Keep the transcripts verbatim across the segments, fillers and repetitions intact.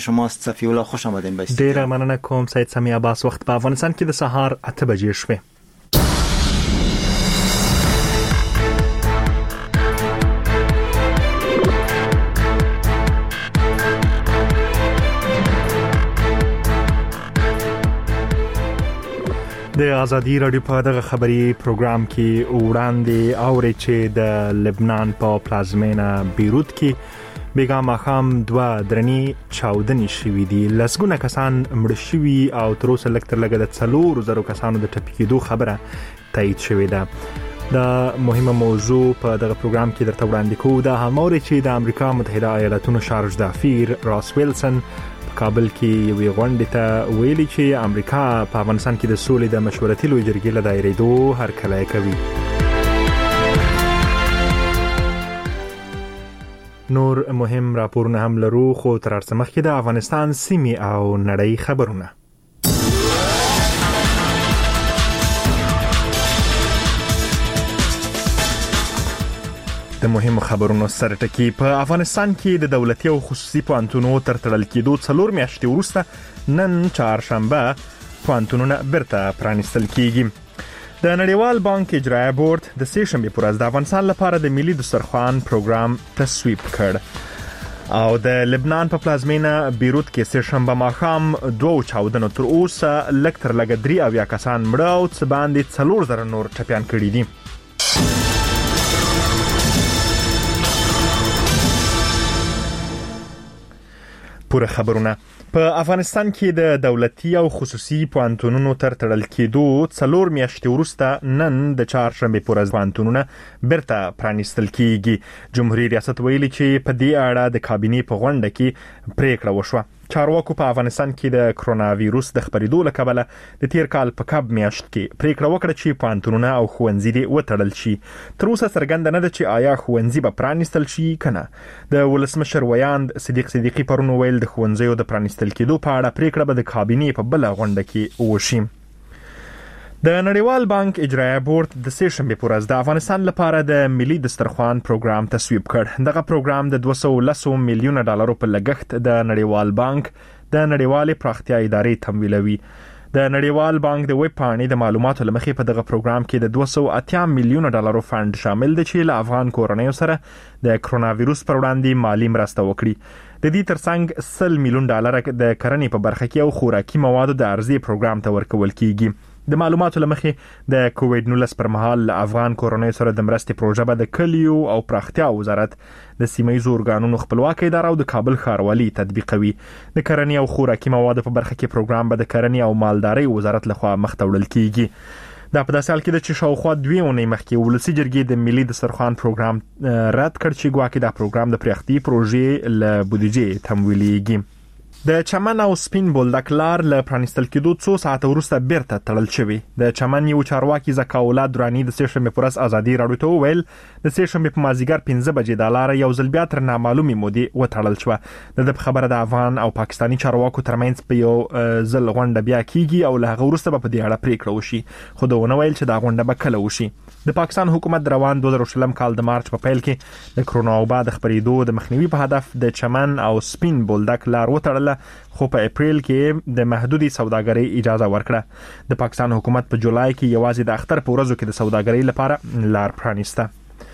شما صفی الله خوش آمدین به استودیو. ډیره مننه کوم سید سمیع عباس. وخت په افغانستان کې د سهار اته بجې شوه. د ازادي رادیو په دغه خبري پروګرام کې وړاندې اوري چې د لبنان په پلازمینه بیروت کې بیګا ماخام دوا درنی چاودنې شوې دي. لسګونه کسان مړ شوي او تر اوسه لکتر لګه د څلور زرو کسانو د ټپي کېدو خبره تایید شوې ده. دا مهمه موضوع په دغه پروګرام کې درته وړاندې کوو. دا هماوري چې د امریکا متحده ایالاتونو شارج دافیر راس ویلسن کابل کې یوې غونډې ته ویلي چې امریکا په افغانستان کې د سولې د مشورتي لوی جرګې له دایرېدو هرکلی کوي. نور مهم راپورونه هم لرو، خو تر هر څه مخکې د افغانستان سیمې او نړۍ خبرونه. د مهمو خبرونو سره ټکی. په افغانستان کې د دولتي او خصوصي پوهنتونونو تر تړل کېدو څلور میاشتې وروسته نن چهارشنبه پوهنتونونه بیرته پرانیستل کېږي. د نړیوال بانک اجرایه بورډ د سه شنبه پر ورځ د افغانستان لپاره د ملي دسترخوان پروګرام تصویب کړ او د لبنان په پلازمینه بیروت کې سه شنبه ماښام دوه چاودنو تر اوسه لکتر لګ درې اویا کسان مړه او څه باندې څلور زره نور ټپيان کړي دي. پوره خبرونه. په افغانستان کې د دولتي او خصوصي پوهنتونونو تر تړل کېدو څلور میاشتې وروسته نن د چهارشنبه پر ورځ پوهنتونونه بیرته پرانیستل کېږي. جمهوریت ریاست ویلي چې په دې اړه د کابینې په غونډه کې پریکړه وشوه. چارواکو په افغانستان کې د کرونا وایروس د خپرېدو له کبله د تیر کال په کب میاشت کې پریکړه وکړه چې پوهنتونونه او ښوونځي دې وتړل شي. تر اوسه څرګنده نه ده چې آیا ښوونځي به پرانیستل شي کنه. د ولسمشر ویاند صدیق صدیقی پرون ویل د ښوونځیو د پرانیستل کېدو په اړه پریکړه به د کابینې په بل غونډه کې وشي. د نړیوال بانک اجرایه بورډ د سه شنبه پر ورځ د افغانستان لپاره د ملي دسترخوان پروګرام تصویب کړ. دغه پروګرام د دوه سوه لس میلیونه ډالرو په لګښت د نړیوال بانک د نړیوالې پراختیا ادارې تمویلوي. د نړیوال بانک د ویب پاڼې د معلوماتو لمخې په دغه پروګرام کې د دوه سوه اتیا میلیونه ډالرو فند شامل دی چې له افغان کورنیو سره د کرونا وایروس پر وړاندې مالی مرسته وکړي. د دې ترڅنګ سل میلیون ډالر د کرنې په برخه کې او خوراکي موادو د عرضې پروګرام ته ورکول کیږي. د معلوماتو لمخې د کووډ نولس پر مهال افغان کورنیو سره د مرستې پروژه به د کلیو او پراختیا وزارت د سیمه‌ییزو ارګانونو خپلواکي اداره او د کابل ښاروالي تطبیقوي. د کرنې او خوراکي موادو په برخه کې پروګرام به د کرنې او مالدارۍ وزارت لخوا مخ ته وړل کیږي. دا په داسې حال کې چې شاوخوا دوه اونۍ مخکې ولسی جرګې د ملي دسترخوان پروګرام رد کړ چې ګواکې دا پروګرام د پراختي پروژې له بودیجې تمویلېږي. د چمن او سپین بولدک لار له پرانیستل کېدو څو ساعت وروسته بیرته تړل شوی. د چمن یو چارواکي زکاولا درانی د سه شنبه پر ورځ ازادي راډیو ته وویل د سه شنبه په مازیګر پنځه بجې د لار یو ځل بیا تر نامعلومې مودې وتړل شو. د خبره د افغان او پاکستانی چارواکو ترمنځ په یو ځل غونډه بیا کیږي او له هغه وروسته په دې اړه پریکړه وشي. خو دا ونه ویل چې دا غونډه به کله وشي. د پاکستان حکومت روان دوه زره شلم کال د مارچ په پیل کې د کرونا وبا د خپرېدو د مخنیوي په هدف د چمن او سپین بولدک لار وتړله، خو په اپریل کې د محدودي سوداګرۍ اجازه ورکړه. د پاکستان حکومت په جولای کې یوازې د اختر په ورځو کې د سوداګرۍ لپاره لار پرانیسته.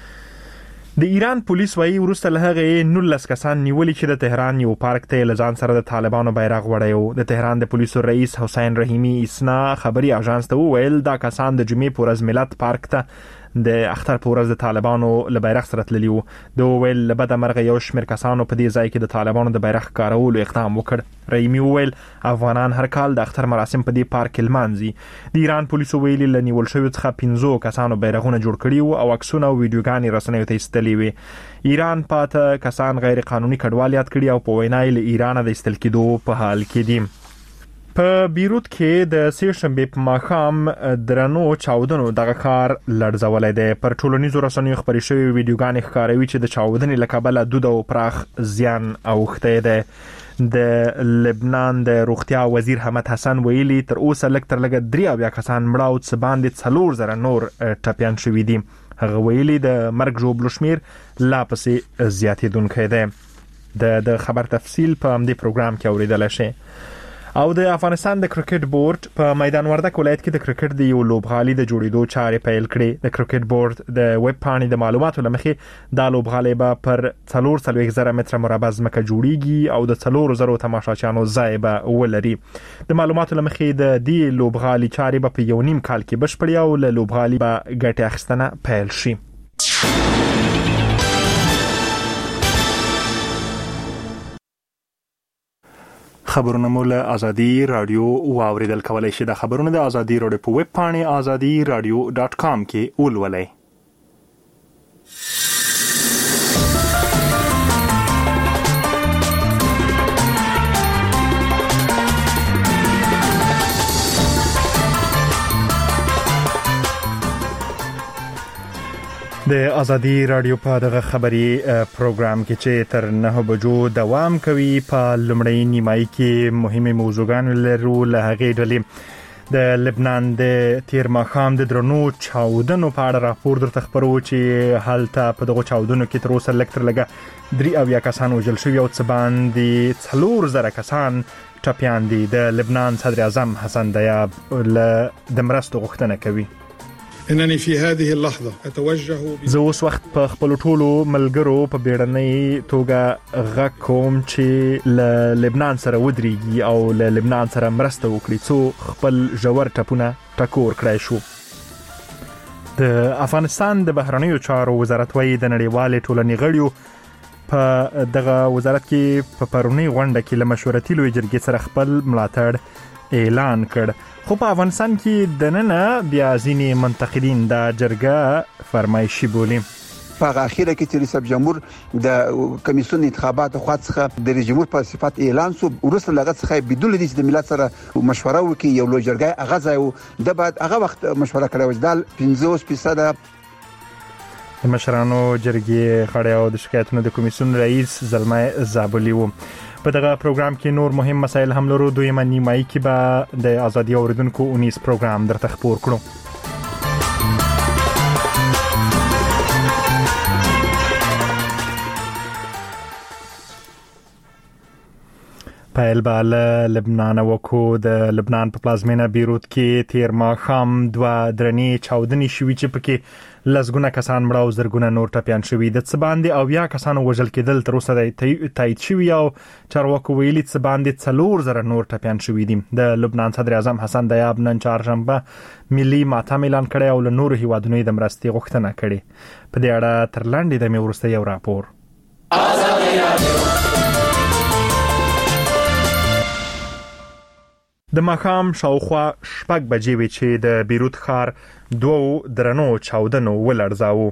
د ایران پولیس وايي وروسته له هغه نولس کسان نیولي چې د تهران یو پارک ته لزان سره د طالبانو بیرغ وړیو. د تهران د پولیسو رئیس حسین رحیمی اسنا خبري اژانس ته وویل دا کسان د جمعې په ورځ ملت پارک ته د اختر په ورځ د طالبانو له بیرغ سره تللی وو. د ویل لبد مرغه یو شمېر کسانو په دې ځای کې د طالبانو د بیرغ کارولو اقدام وکړ. رحیمی ویل افغانان هر کال د اختر مراسم په دې پارک لمانځي. د ایران پولیسو ویلي ل نیول شوی څخه پنځه کسانو بیرغونه جوړ کړي وو او عکسونه او ویډیوګانې رسنیو ته ایستلې وي. ایران پاته کسان غیر قانوني کډوال یاد کړي او په وینای له ایران د ایستل کېدو په حال کې دي. په بیروت کې د سه شنبه په ماښام درنو چاودنو دغه کار لړزولای دی. پر ټولنیزو رسنیو خبري شوی ویډیوګانې ښکاروي چې د چاودنې له کبله دود او پراخ زیان اوښتی دی. د لبنان د روغتیا وزیر حمد حسن ویلي تر اوسه لږ تر لږه درې اویا کسان مړه او څه باندې څلور زره نور ټپیان شوي دي. هغه ویلي د مرګ ژوبلو شمیر لا پسې زیاتېدونکی دی. د د خبر تفصیل په همدې پروګرام کې اوریدل شي. او د افغانستان د کرکټ بورډ په میدان وردک ولایت کې د کرکټ د یو لوبغالي د جوړېدو چارې پیل کړې. د کرکټ بورډ د ویب پاڼې د معلوماتو لمخې دا لوبغالي به پر څلور څلوېښت زره متره مربع ځمکه جوړیږي او د څلور زرو تماشاچیانو ځای به ولري. د معلوماتو لمخې د دې لوبغالي چارې به په یو نیم کال کې بشپړې او له لوبغالي به ګټې اخیستنه پیل شي. خبرونه مو له آزادي رادیو واوریدل کولای شي. د خبرونه د آزادي رادیو په ویب پاڼې آزادي رادیو ډاټ کام کې ولولئ. د آزادي رادیو په دغه خبري پروګرام کې چې تر نه بجو دوام کوي په لومړی نیمایي کې مهمه موضوعګان لرو. له هغې ډلې د لبنان د تیر ماښام د درنو چاودنو په اړه راپور درته خبرو چې هلته په دغه چاودنو کې تر اوسه لږ تر لږه درې اویا کسان وژل شوي او څه باندې څلور زره کسان ټپیان دي. د لبنان صدر اعظم حسن دیاب له د مرستو غوښتنه کوي. انني في هذه اللحظه اتوجه زه اوس وخت په خپل ټولو ملګرو په بیړنۍ توګه غږ کوم چې له لبنان سره ودرېږي او له لبنان سره مرسته وکړي څو خپل ژور ټپونه ټکور کړای شو. د افغانستان د بهرنیو چارو وزارت وايي د نړیوالې ټولنې غړیو په دغه وزارت کې په پرونی غونډه کې له مشورتي لوی جرګې سره خپل ملاتړ اعلان کړ. خو په افغانستان کې د نن بیا ځینې منتقدین دا جرګه فرمایشي بولي. په اخیره کې چې ریاست جمهور د کمیسیون انتخابات خو څخه د رئیس جمهور په صفت اعلان سو ورسره لغت څخه بدون د ملت سره مشوره وکي یو لوی جرګه هغه ځای د بعد هغه وخت مشوره کړو چې د پنځوس فیصد د مشرانو جرګې خړې او د شکایتونو د کمیسیون رئیس زلمه زابلی وو. په دغه پروګرام کې نور مهم مسایل هم لرو. دویمه نیمایي کې به د آزادي اوریدونکو اونیس پروګرام درته خبر کړو. پیل به له لبنان وکړو. د لبنان په پلازمینه بیروت کې تیر ماښام دوه درنې چاودنې شوي چې پکې لسګونه کسان مړه او زرګونه نور ټپیان شوي. د څه باندې اویا کسانو وژل کېدل تر اوسه تایید شوي او چارواکو ویلي څه باندې څلور زره نور ټپیان شوي دي. د لبنان صدر اعظم حسن دیاب نن چهارشنبه ملي ماتم اعلان کړی او له نورو هیوادونو د مرستې غوښتنه کړې. په دې اړه تر لنډې دمې وروسته یو راپور. د ماښام شاوخوا شپږ بجې وې چې د بیروت ښار دوو درنو چاودنو ولړزاوه.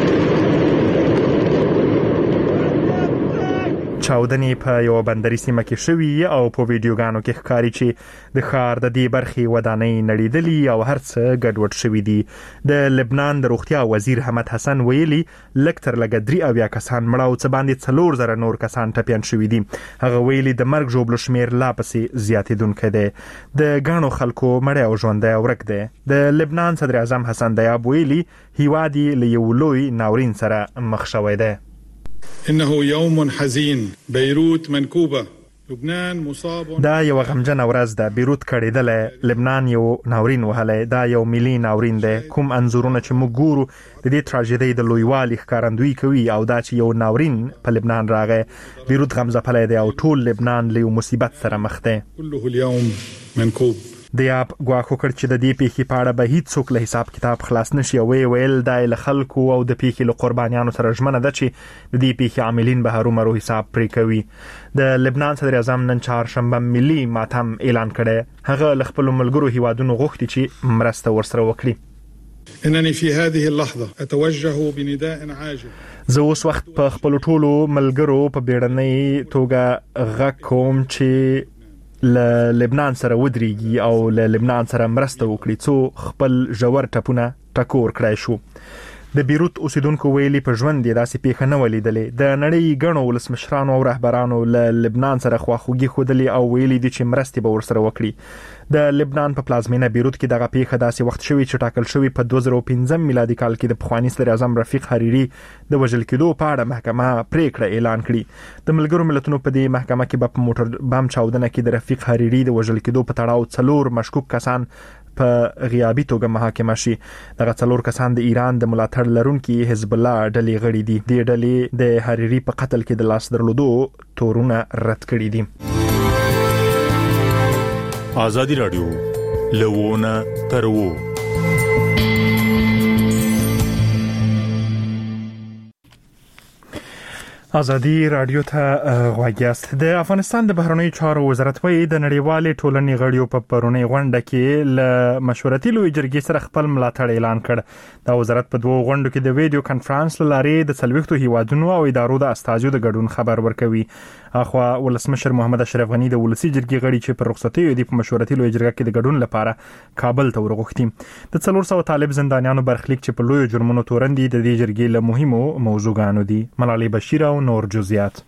چاودنې په یو بندري سیمه کې شوي او په ویډیوګانو کې ښکاري چې د ښار د دې برخې ودانۍ نړېدلي او هر څه ګډوډ شوي دي. د لبنان د روغتیا وزیر حمد حسن ویلي لږ تر لږه درې اویا کسان مړه او څه باندې څلور زره نور کسان ټپیان شوي دي. هغه ویلي د مرګ ژوبلو شمیر لا پسې زیاتېدونکی دی. د ګڼو خلکو مړی او ژوندی ورک دی. د لبنان صدر اعظم حسن دیاب ویلي هیواد یې له یو لوی ناورین سره مخ شوی دی. انه يوم حزين بيروت منكوبه لبنان مصاب. دا یو غمجن ورځ ده. بیروت کړېدل، لبنان یو ناورین وهلی. دا یو ملي ناورین دی. کوم انځورونه چې موږ ګورو د دې تراژیدۍ د لویوالي ښکارندویي کوي او دا چې یو ناورین په لبنان راغی. بیروت غمځپلی دی او ټول لبنان له یو مصیبت سره مخ دی. كله اليوم منكوب. دیاب ګواښ وکړ چې د دې پیښې په اړه به هیڅوک له حساب کتاب خلاص نشي او ویل دا له خلکو او د پیښې له قربانیانو سره ژمنه ده چې د دې پیښې عاملین به هرومرو حساب پرې کوي. د لبنان صدر اعظم نن چهارشنبه ملي ماتم اعلان کړی. هغه له خپلو ملګرو هیوادونو غوښتي چې مرسته ورسره وکړي. انني في هذه اللحظه اتوجه بنداء عاجل. زه اوس وخت په خپلو ټولو ملګرو په بیړنۍ توګه غږ کوم چې له لبنان سره ودرېږي او له لبنان سره مرسته وکړي څو خپل ژور ټپونه ټکور کړای شو. د بیروت اوسیدونکو ویلي په ژوند یې داسې پیښه نه ولیدلې. د نړۍ ګڼو ولسمشرانو او رهبرانو له لبنان سره خواخوږي ښودلې او ویلي دي چې مرستې به ورسره وکړي. د لبنان په پلازمینه بیروت کې دغه پیښه داسې وخت شوی چې ټاکل شوی په دوه زره پنځم میلادي کال کې د پخواني صدر اعظم رفیق حریری د وژل کېدو په اړه محکمه پریکړه اعلان کړي. د ملګرو ملتونو په دې محکمه کې په موټر بم چاودنه کې د رفیق حریری د وژل کېدو په تړاو څلور مشکوک کسان په غیابي توګه محاکمه شي. دغه څلور کسان د ایران د ملاتړ لرونکي حزب الله ډلې غړي دي. د ډلې د حریری په قتل کې د لاس درلودو تورونه رد کړي دي. آزادی رادیو لوونه ترو آزادی رادیو ته غواګیاست. د افغانستان د بهرنیو چارو وزارت وایي د نړیوالې ټولنې غړیو په پرونی غونډه کې ل مشورتي لوی جرګې سره خپل ملاتړ اعلان کړ. دا وزارت په دوه غونډو کې د ویډیو کانفرنس لارې د څلوېښتو هیوادونو او ادارو د استازو د ګډون خبر ورکوي. اخوا ولسمشر محمد اشرف غنی د ولسی جرګې غړي چې پر رخصتي دی په مشورتي لوی جرګه کې د ګډون لپاره کابل ته ورغښتي. د څلور سوه طالب زندانیانو برخلیک چې په لوی جرمونو تورندي د دې جرګې له مهمو موضوعګانو دي. ملالۍ بشیر او نور جزئیات.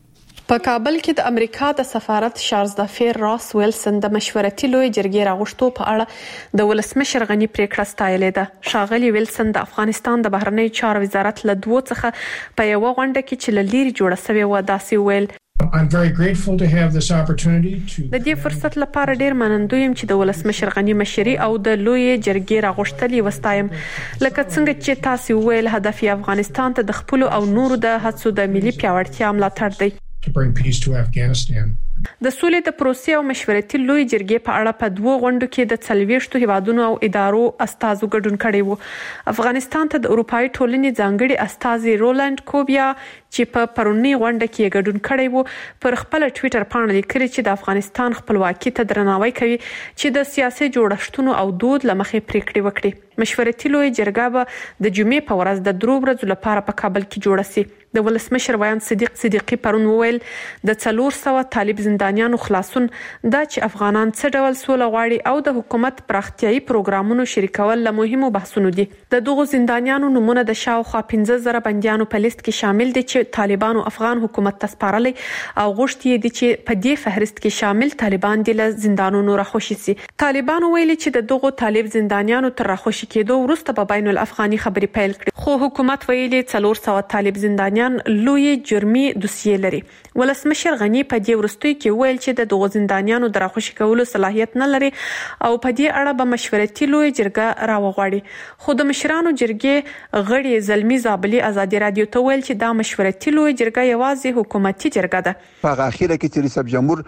په کابل کې د امریکا د سفارت چارلز دافیر راس ویلسن د مشورتي لوی جرګې راغښتو په اړه د ولسمشر غنی پریکړه ستایلې ده. ښاغلي ویلسن د افغانستان د بهرنیو چارو وزارت له دوه څخه په یو غونډه کې چې لری جوړه شوې و داسې ویل. I'm very grateful to have this opportunity to د دې فرصت لپاره ډیر منندوی یم چې د ولسمشر غنی مشري او د لوی جرګې راغښتلې وستایم. لکه څنګه چې تاسو ویل هدف یې افغانستان ته د خپل او نورو د هڅو د ملي پیاوړتیا ملاتړ دی. to bring peace to Afghanistan. د سولې د پروسې او مشورتي لوی جرګې په اړه په دوه غونډو کې د څلوېښتو هیوادونو او ادارو استازو ګډون کړی وو. افغانستان ته د اروپאי ټولنې ځانګړي استازي رولند کوبیا چې په پرونی غونډه کې ګډون کړی وو پر خپل ټوئیټر باندې لیکلي چې د افغانستان خپلواکي ته درناوی کوي چې د سیاسي جوړښتونو او دود لمخې پریکړې وکړي. مشورتي لوی جرګه به د جمعې په ورځ د درو ورځو لپاره په کابل کې جوړه شي. د ولسمشر ویان صدیق صدیقی پرون وویل د څلور سوه طالب زندانیانو خلاصون دا چې افغانان څه ډول سوله غواړي او د حکومت پراختیايي پروګرامونو شریکول له مهمو بحثونو دي. د دغو زندانیانو نمونه د شاوخوا پنځه زره بنديانو په لیست کې شامل دي چې طالبانو افغان حکومت ته سپارلي او غوښتي دي چې په دې فهرست کې شامل طالبان دي له زندانونو راخوشي سي. طالبانو ویلي چې د دغو طالب زندانیانو تر راخوشي کېدو وروسته په بین الافغاني خبري پیل کړي. خو حکومت ویلي څلور سوه طالب زندانیان لوی جرمي دوسیې لري. ولسمشر غنی په دې وروستۍ کې ویل چې د دغو زندانیانو د راخوشي کولو صلاحیت نه لري او په دې اړه به مشورتي لوی جرګه راوغواړي. خو د مشرانو جرګې غړي زلمی زابلی ازادي رادیو ته ویل چې دا مشورتي لوی جرګه یوازې حکومتي جرګه ده. په اخیره کې چې ریاست جمهور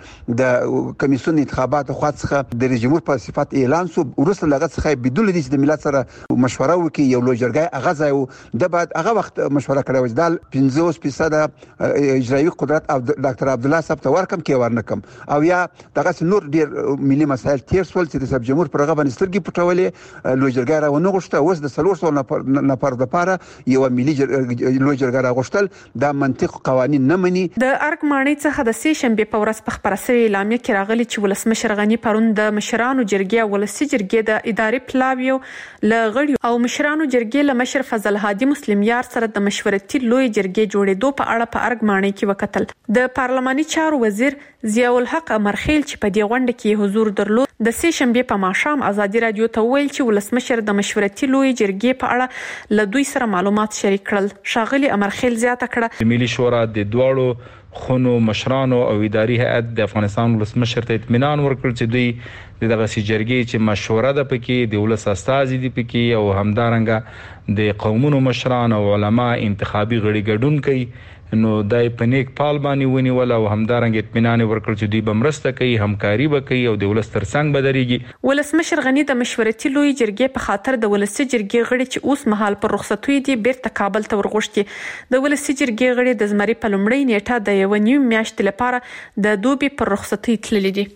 د کمیسیون انتخاباتو خاصه د رئیس جمهور په صفت اعلان سو ورسره لغت څخه بدون دي چې د ملت سره مشوره وکړي یو لوی جرګه هغه ځای د بعد هغه وخت مشوره کړو چې د پنځوس فیصد اجرایي قدرت او ډاکټر عبد الله صاحب ته ورکم کې ورنکم او یا دغه نور ډیر ملي مسایل تیر سول چې د رئیس جمهور پر غو باندې سترګې پټولې لوی جرګه راونه غوښته اوس د څلور سوه نفر د پاره یو ملي لوی جرګه راغوښتل د منطق قوانين نه مني. د ارګ مانی څخه د سې شنبه په ورځ په خبره سوي اعلامیه کې راغلي چې ولسمشر غنی پرون د مشرانو جرګې او ولسی جرګې د ادارې پلاویو لغړي او مشرانو جرګې له مشر فضل هادي مسلم یار سره د مشورتي لوی جرګې جوړېدو په اړه په ارګ مانی کې وکتل. د پارلماني چارو وزیر ضیاء الحق امرخیل چې په دې غونډه کې حضور درلود د سې شنبه په ماښام ازادي رادیو ته ویل چې ولسمشر د مشورتي لوی جرګې په اړه له دوی سره معلومات شریک کړل. ښاغلي امرخیل زیاته کړه ملي شورا د دواړو خونو مشرانو او اداري هیئت د افغانستان ولسمشر ته اطمینان ورکړ چې دوی دغه سي جرګې چې مشوره ده پکې د ولس استازي دي پکې او همدارنګه د قومونو مشران او علما انتخابي غړي ګډون کوي نو دای په نیک پال باندې ونیول او همدارنګ اطمینان ورکړ چې دوی بمرسته کوي همکاري وکړي او د ولس ترڅنګ بدريږي. ولسمشر غنی د مشورتي لوی جرګې په خاطر د ولسی جرګې غړي چې اوس مهال پر رخصتوي دي بیرته کابل ته ورغوښتي. د ولسی جرګې غړي د زمري په لومړۍ نیټه د یو نیم میاشتې لپاره د دوبي پر رخصتي تللي دي.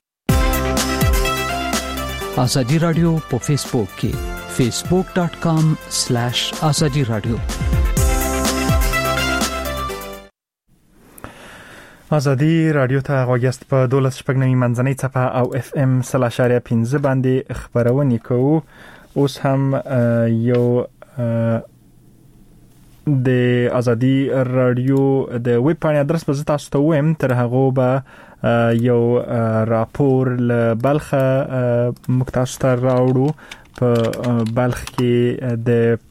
ازادي رادیو په فیسبوک کې facebook dot com slash azadi radio. ازادي رادیو ته غوږیاست په دولس شپږ نوي منځنۍ څپه او اف ام سل اشاریه پنځه باندې خبرونه کوو. اوس هم یو د ازادي رادیو د ویب پاڼې ادرس به تاسو ته وایم، تر هغه به یو راپور له بلخه موږ تاسو ته راوړو. په بلخ کې د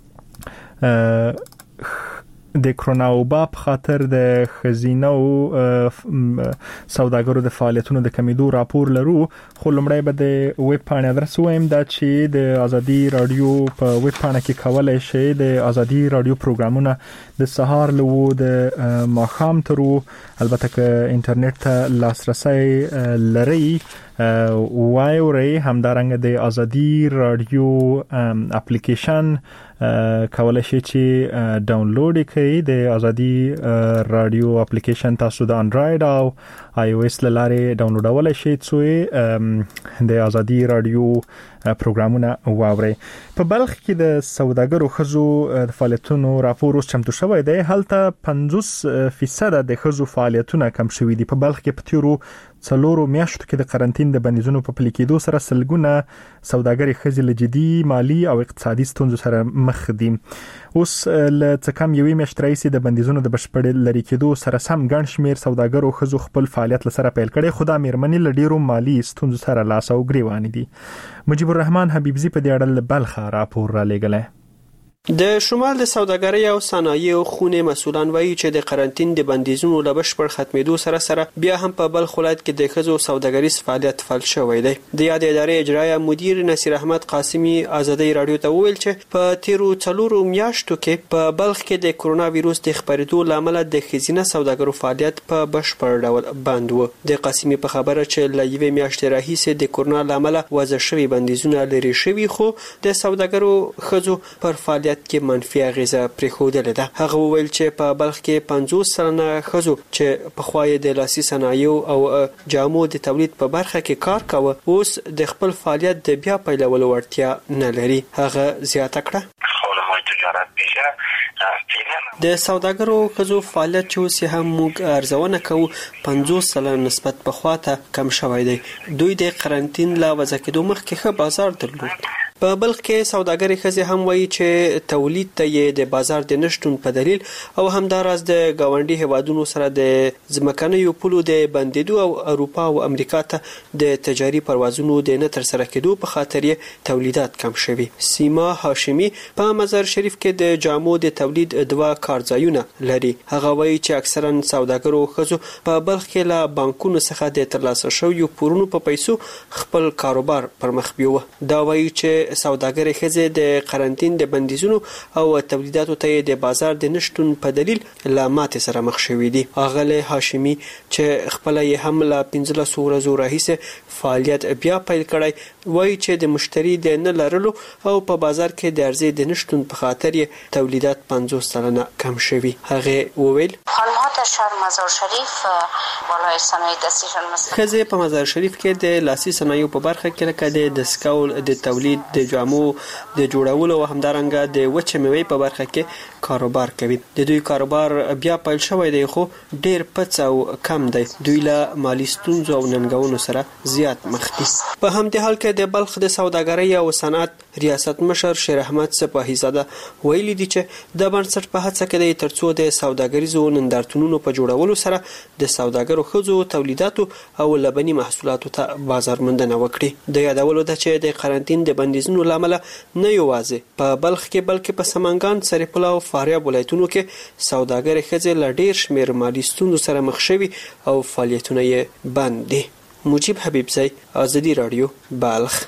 د کرونا وبا په خاطر د خزینه او سوداګرو د فعالیتونو د کمیدو راپور لرو، خو لمړی به د ویب پاڼې ادرس وایم دا چې د ازادي رادیو په ویب پاڼه کې کولای شئ د ازادي رادیو پروګرامونه د سهار له د ماښام تر البته که انټرنیټ ته لاسرسي لري وایوري، همدارنګه د ازادي رادیو اپلیکیشن کولای شئ چې ډاونلوډ کړئ. د ازادي رادیو اپلیکیشن تاسو د انډراید او آی او اس لاره ډاونلوډولای شئ څو د ازادي رادیو پروګرامونه واوري. په بلخ کې د سوداګرو خزو د فعالیتونو راپور اوس چمتو شوی دی. هلته پنځوس فیصد د خزو فعالیتونه کم شوي دي. په بلخ کې په تیرو څلورو میاشتو کې د قرنټین د بندیزونو په پلي کېدو سره سلګونه سوداګري خزې له جدي مالی او اقتصادي ستونزو سره مخ دي. اوس له څه کم یوې میاشتې راهیسې د بندیزونو د بشپړ لري کېدو سره سم ګڼ شمېر سوداګرو خزو خپل فعالیت لسره پیل کړي، خو دا مېرمنې له ډېرو مالي ستونزو سره لاس او ګریوانې دي. مجيب الرحمن حبیبزي په دې اړه له بلخه راپور را لېږلی. د شمال د سوداګرۍ او صنایعو خونې مسولان وایي چې د قرنټین د بندیزونو له بشپړ ختمېدو سره سره بیا هم په بلخ ولایت کې د ښځو سوداګریز فعالیت فعال شوی دی. د یادې ادارې اجرایه مدیر نصیر احمد قاسمي ازادي رادیو ته وویل چې په تیرو څلورو میاشتو کې په بلخ کې د کرونا وایروس د خپرېدو له امله د ښځینه سوداګرو فعالیت په بشپړ ډول بند و. د قاسمي په خبره چې له یوې میاشتې راهیسې د کرونا له امله وضع شوي بندیزونه لرې شوي، خو د سوداګرو ښځو پر فعالیت کې منفي اغیزه پرېښودلې ده. هغه وویل چې په بلخ کې پنځوس سلنه ښځو چې پخوا یې د لاسي صنایعو او جامو د تولید په برخه کې کار کاوه اوس د خپل فعالیت د بیا پیلولو وړتیا نه لري. هغه زیاته کړه د سوداګرو ښځو فعالیت چې اوس هم موږ ارزونه کوو پنځوس سلنه نسبت پخوا ته کم شوی دی. دوی د قرنټین له وضع کېدو مخکې ښه بازار درلود. په بلخ کې سوداګري ښځې هم وایي چې تولید ته یې د بازار د نشټون په دلیل او همداراز د ګاونډي هیوادونو سره د ځمکنیو پولو د بندیدو او اروپا او امریکا ته د تجاري پروازونو د نه ترسره کېدو په خاطر یې تولیدات کم شوي. سیما هاشمي په مزار شریف کې د جامو د تولید دوه کارځایونه لري. هغه وایي چې اکثرا سوداګرو ښځو په بلخ کې له بانکونو څخه د ترلاسه شویو پورونو په پیسو خپل کاروبار پر مخ بیوه. دا وایي چې سوداګري ښځې د قرنټین د بندیزونو او تولیداتو ته د بازار د نشټون په دلیل له ماتې سره مخ شوي دي. اغله هاشمي چې خپل یې هم له پنځلس ورځو راهیسې فعالیت بیا پیل کړی وایي چې د مشتری د نه لرلو او په بازار کې د عرضې د نشټون په خاطر یې تولیدات پنځوس سلنه کم شوي. هغه وویل مزار شریف ولایت صنایع دستی ښځې په مزار شریف کې د لاسي صنایعو په برخه کې لکه د دسکول د تولید د جامو د جوړولو او همدارنګه د وچه میوې په برخه کې کاروبار کوي. د دوی کاروبار بیا پیل شوی دی خو ډیر پڅ او کم دی. دوی له مالی ستونزو او ننګونو سره زیات مخ دي. په همدې حال کې د بلخ د سوداګرۍ او صنعت ریاست مشر شیر احمد سپاهی زاده ویلي دي چې د بنسټ په هڅه کې د ترڅو د سوداګریزو نندارتونونو په جوړولو سره د سوداګرو ښځو تولیداتو او لبني محصولاتو ته بازار موندنه وکړي. د یادولو ده چې د قرنټین د بندیزونو لامل نه یوازې په بلخ کې بلکې په سمنګان، سرپل او فاریاب ولایتونو کې سوداګري ښځې له ډیر شمېر مالي ستونزو سره مخ شوي او فعالیتونه یې بند دي. مجيب حبیبزی، ازادي رادیو، بلخ.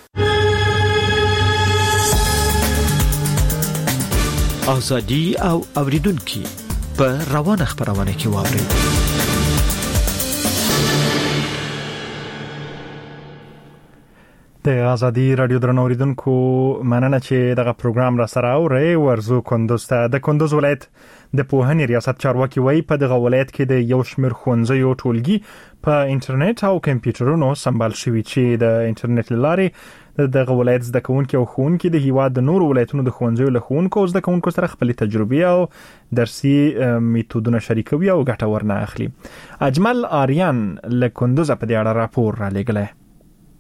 ازادي او اوریدونکو په روانه خبرونه کې واوري. د ازادي رادیو درنو اوریدونکو مننه چې دغه پروګرام را سره اوري. ورزو کندوز ته د کندوز ولایت د پوهنې ریاست چارواکي وایي په دغه ولایت کې د یو شمېر ښوونځیو ټولګي په انټرنیټ او کمپیوټرونو سمبال شوي چې د انټرنیټ له لارې دغه ولایت زده کوونکي او ښوونکي د هیواد د نورو ولایتونو د ښوونځیو له ښوونکو او زده کوونکو سره خپلې تجربې او درسي میتودونه شریکوي او ګټه ورنه اخلي. اجمل آریان له کندوز په دې اړه راپور را لېږلی.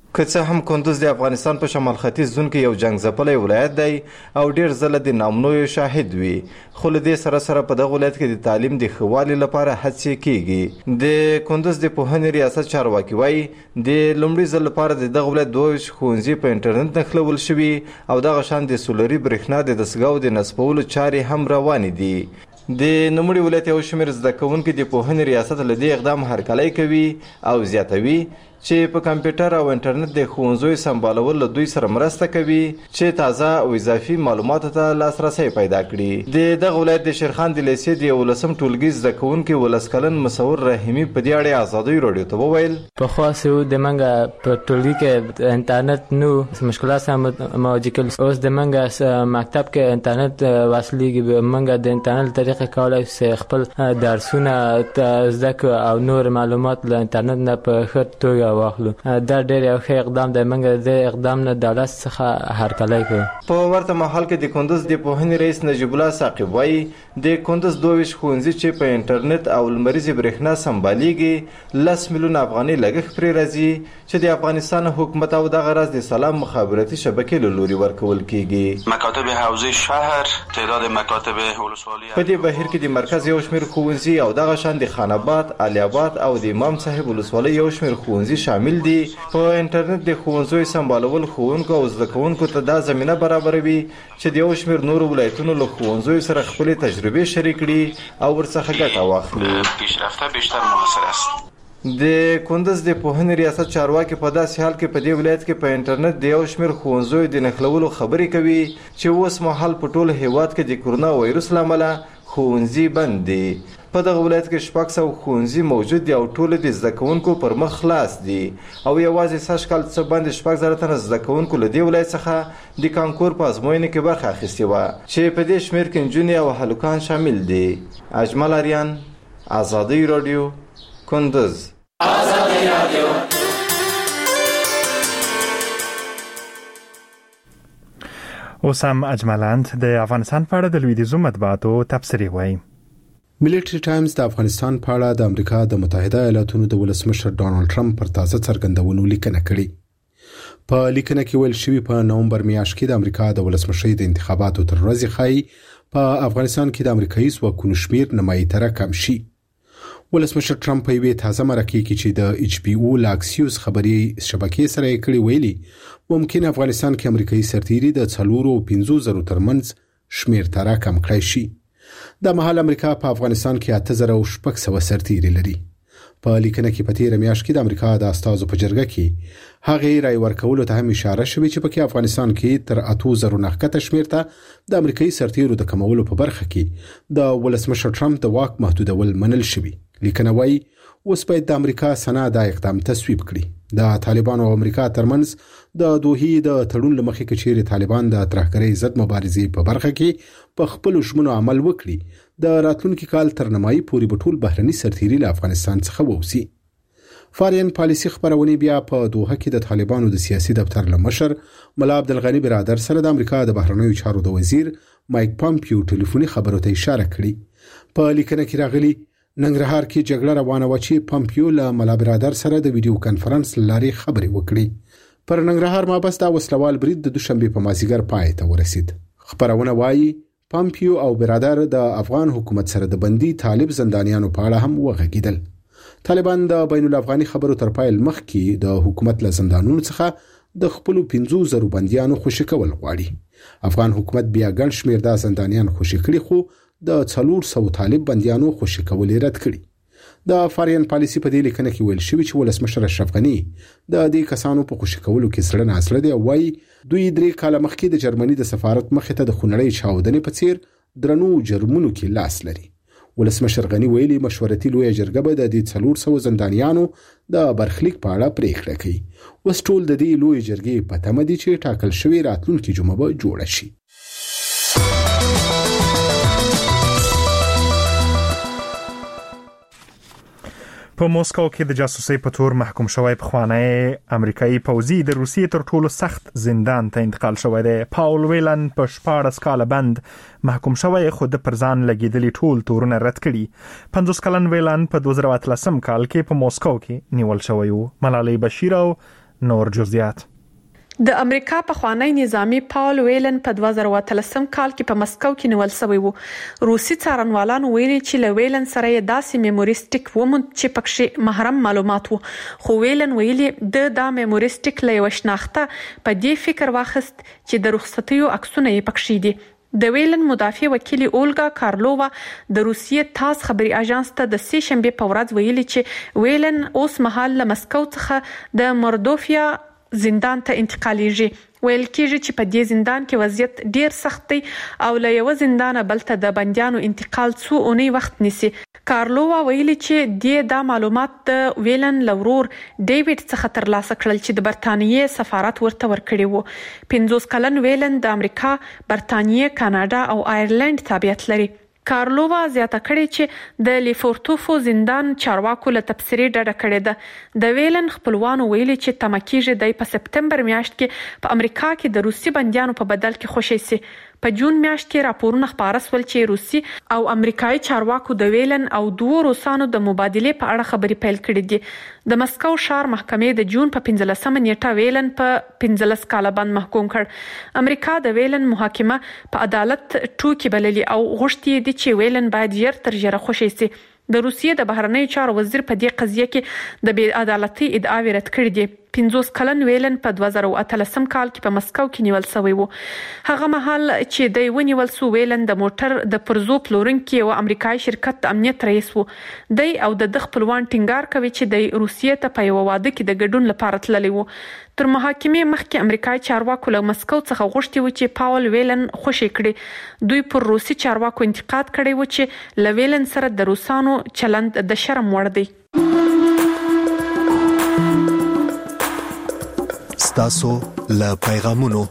که څه هم کندوز د افغانستان په شمال ختیځ زون کې یو جنگ ځپلی ولایت دی او ډیر ځله د نامنویو شاهد وي، خو له دې سره سره په دغه ولایت کې د تعلیم د ښه والي لپاره هڅې کیږي. د کندوز د پوهنې ریاست چارواکي وایي د لومړي ځل لپاره د دغه ولایت دوه ویشت ښوونځي په انټرنیټ نښلول شوي او دغه شان د سولري برېښنا د دستګاو د نصبولو چارې هم روانې دي. د نوموړي ولایت یو شمېر زده کوونکي د پوهنې ریاست له دې اقدام هرکلی کوي او زیاتوي چې په کمپیوټر او انټرنیټ د ښوونځیو سمبالول له دوی سره مرسته کوي چې تازه او اضافي معلوماتو ته لاسرسی پیدا کړي. د دغه ولایت د شیرخان د لیسې د یولسم ټولګي زده کوونکي ولس کلن مصور رحیمي په دې اړه ازادۍ راډیو ته وویل پخوا چې د منګه په ټولګي کې انټرنیټ نو مشکلات سره مواجه کول، اوس د منګه مکتب کې انټرنیټ واصلېږي، منګه د انټرنیټ طریقې کولای شي خپل درسونه زده کړو او نور معلومات له انټرنیټ نه په ښه توګه واخلو. دا ډېر یو ښه اقدام دی، موږ د اقدام نه دولت څخه هرکلی کوو. په ورته مهال کې د کندوز د پوهنې رئیس نجیب الله ثاقب وایي د کندوز دوه ویشت ښوونځي چې په انټرنیټ او لمریزې برېښنا سمبالیږي لس میلیونه افغانۍ لګښت پرې راځي چې د افغانستان حکومت او دغه راز د سلام مخابراتي شبکې له لوري ورکول کیږي. مکاتب حوزه شهر تعداد مکاتب ولسوالی په دې بهیر کې د مرکز یو شمېر ښوونځي او دغه شان د خان آباد، علي آباد او د امام صاحب ولسوالۍ یو شمېر ښوونځي شامل دي. په انټرنیټ د ښوونځیو سمبالول ښوونکو او زده کوونکو ته دا زمینه برابروي چې د یو شمېر نورو ولایتونو له ښوونځیو سره خپلې تجربې شریک کړي او ورڅخه ګټه واخلي. پیشرفته بیشتر موثر است. د کندوز د پوهنې ریاست چارواکي په داسې حال کې په دې ولایت کې په انټرنیټ د یو شمېر ښوونځیو د نښلولو خبرې کوي چې اوس مهال په ټول هیواد کې د کورونا وایرس له امله ښوونځي بند دي. په دغه ولایت کې شپږ سوه ښوونځي موجود دي او ټول د زده کوونکو پر مخ خلاص دي او یوازې سږ کال څه باندې شپږ زره تنه زده کوونکو له دې ولایت څخه د کانکور په ازموینې کې برخه اخیستې وه چې په دې شمېر کې نجونې او هلکان شامل دي. اجمل اریان، ازادۍ راډیو، کندوز. ازادۍ راډیو. اوس هم اجملاند د افغانستان په اړه د لویدیځو مطبوعاتو تبصرې وایي. ملټری ټایمز د افغانستان په اړه د امریکا د متحده ایالاتونو د ولسمشر ډانلډ ټرمپ پر تازه څرګندونو لیکنه کړې. په لیکنه کې ویل شوی په نومبر میاشت کې د امریکا د ولسمشرۍ د انتخاباتو تر ورځې ښایي په افغانستان کې د امریکایي ځواکونو شمیر نیمایي تره کم شي. ولسمشر ټرمپ په یوې تازه مرکې کې چې د ایچ پی او لاکسیوس خبري شبکې سره یې کړې ویلي ممکن افغانستان کې امریکایي سرتیري د څلورو او پنځو زرو ترمنځ شمیر تره کم کړی شي. د مهال امریکا په افغانستان کې اته زره او شپږ سوه سرتیري لري. په لیکنه کې په تیره میاشت کې د امریکا د استازو په جرګه کې هغه رای ورکولو ته هم اشاره شوې چې په افغانستان کې تر اتو زرو نه کته شمیر ته د امریکایي سرتیرو د کمولو په برخه کې د ولسمشر ټرمپ د واک محدودول منل شوی. لیکنه وايي اوس باید د امریکا سنا د اقدام تصویب کړي. د طالبان او امریکا ترمنځ د دوحې د تړون لمخې کې چیرې طالبان د ترهګرۍ ضد مبارزې په برخه کې په خپل ژمنو عمل وکړي د راتلونکي کال تر نیمایي پورې به ټول بهرني سرتیري له افغانستان څخه ووځي. فارین پالیسي خبرونه بیا په دوحه کې د طالبانو د سیاسي دفتر لمشر ملا عبدالغنی برادر سره د امریکا د بهرنیو چارو د وزیر مایک پامپیو ټلیفوني خبرو ته اشاره کړې. په لیکنه کې راغلي ننګرهار کې جګړه روانه و چې پامپیو له ملا برادر سره د ویډیو کانفرنس لاري خبرې وکړي. پر ننګرهار مابسط د وسلوال برید د دوشنبه په مازیګر پای ته ورسید. خبرونه وايي پامپیو او برادر د افغان حکومت سره د بندي طالب زندانیانو په اړه هم وغږیدل. طالبان د بین الافغاني خبرو تر پایل مخکې د حکومت له زندانونو څخه د خپل پنځو زرو بنديانو خوشی کول غواړي. افغان حکومت بیا ګڼ شمېر د زندانیان خوشی کړي خو د څلور سوه طالب بنديانو خوشی کول رد کړي. د فارین پالیسي په دې لیکنه کې ویل شوی چې ولسمشر اشرف غنی د دې کسانو په خوشی کولو کې سره ناسره دی او وايي دوی درې کاله مخکې د جرمني د سفارت مخې ته د خونړۍ چاودنې په څیر درنو جرمونو کې لاس لري. ولسمشر غنی ویلي مشورتي لویه جرګه به د دې څلور سوه زندانیانو د برخلیک په اړه پریکړه کوي. اوس ټول د دې لویه جرګې په تمه دي چې ټاکل شوی راتلونکي جمعه به جوړه شي. په موسکو کې د جاسوسۍ په تور محکوم شوی پخوانی امریکایي پوځي د روسیې تر ټولو سخت زندان ته انتقال شوی دی. پاول ویلن په شپاړس کاله بند محکوم شوی خو د پر ځان لګېدلي ټول تورونه رد کړي. پنځوس کلن ویلن په دوه زره اتلسم کال کې په موسکو کې نیول شوی و. ملالۍ بشیر او نور جزئیات. د امریکا پخوانی نظامی پاول ویلن په دوه زره اتلسم کال کې په مسکو کې نیول شوی وو. روسي څارنوالانو ویلي چې له ویلن سره یې داسې میموریسټیک وموند چې پکې محرم معلومات وو، خو ویلن ویلي د دا میموریسټیک له یو شناخته په دې فکر واخست چې د رخصتیو عکسونه یې پکې دي. د ویلن مدافع وکیل اولګا کارلووا د روسیې تاس خبري اژانس ته د سې شنبه په ورځ ویلي چې ویلن اوس مهال له مسکو څخه د مردوفیا زندان ته انتقالیږي. ویل کېږي چې په دې زندان کې وضعیت ډیر سخت دی او له یو زندان بل ته د بندیانو انتقال څو اونۍ وخت نیسي. کارلووا ویلي چې د دا معلومات د ویلن لورور ډیوډ څخه ترلاسه کړل چې د برتانیې سفارت ورته ورکړی وو. پنځوس کلن ویلن د امریکا، برتانیې، کاناډا او آیرلند تابعیت لري. کارلووا زیاته کړې چې د لیفورتوفو زندان چارواکو له تبصرې ډډه کړې ده. د ویلن خپلوانو ویلي چې تمکیږي د په سپتمبر میاشت کې په امریکا کې د روسي بندیانو په بدل کې خوشي سي. په جون میاشت کې راپورونه خبره سول چې روسي او امریکایي چارواکو د ویلن او دوه روسانو د مبادله په اړه خبري پیل کړې دي. د مسکو ښار محکمې د جون په پنځلسمه نیټه ویلن په پنځلس کاله باندې محکوم کړ. امریکا د ویلن محاکمه په عدالت ټوکی بللي او غوښتي دي چې ویلن باید ژر تر ژره خوشي سي. د روسیې د بهرنیو چارو وزیر په دې قضیه کې د بې عدالتۍ ادعاوې رد کړې دي. پنځوس کلن ویلن په دوه زره اتلسم کال کې په مسکو کې نیول شوی وو. هغه مهال چې د ونیول سو ویلن د موټر د پرزو پلورونکي او امریکایي شرکت د امنیت رئیس وو. دی او د خپلوان ټینګار کوي چې د روسیې ته په یو واده کې د ګډون لپاره تللی وو. تر محاکمې مخکې امریکایي چارواکو له مسکو څخه غوښتي و چې پاول ویلن خوشي کړي. دوی پر روسي چارواکو انتقاد کړی و چې له ویلن سره د روسانو چلند د شرم وړ دی. ستاسو له پیغامونو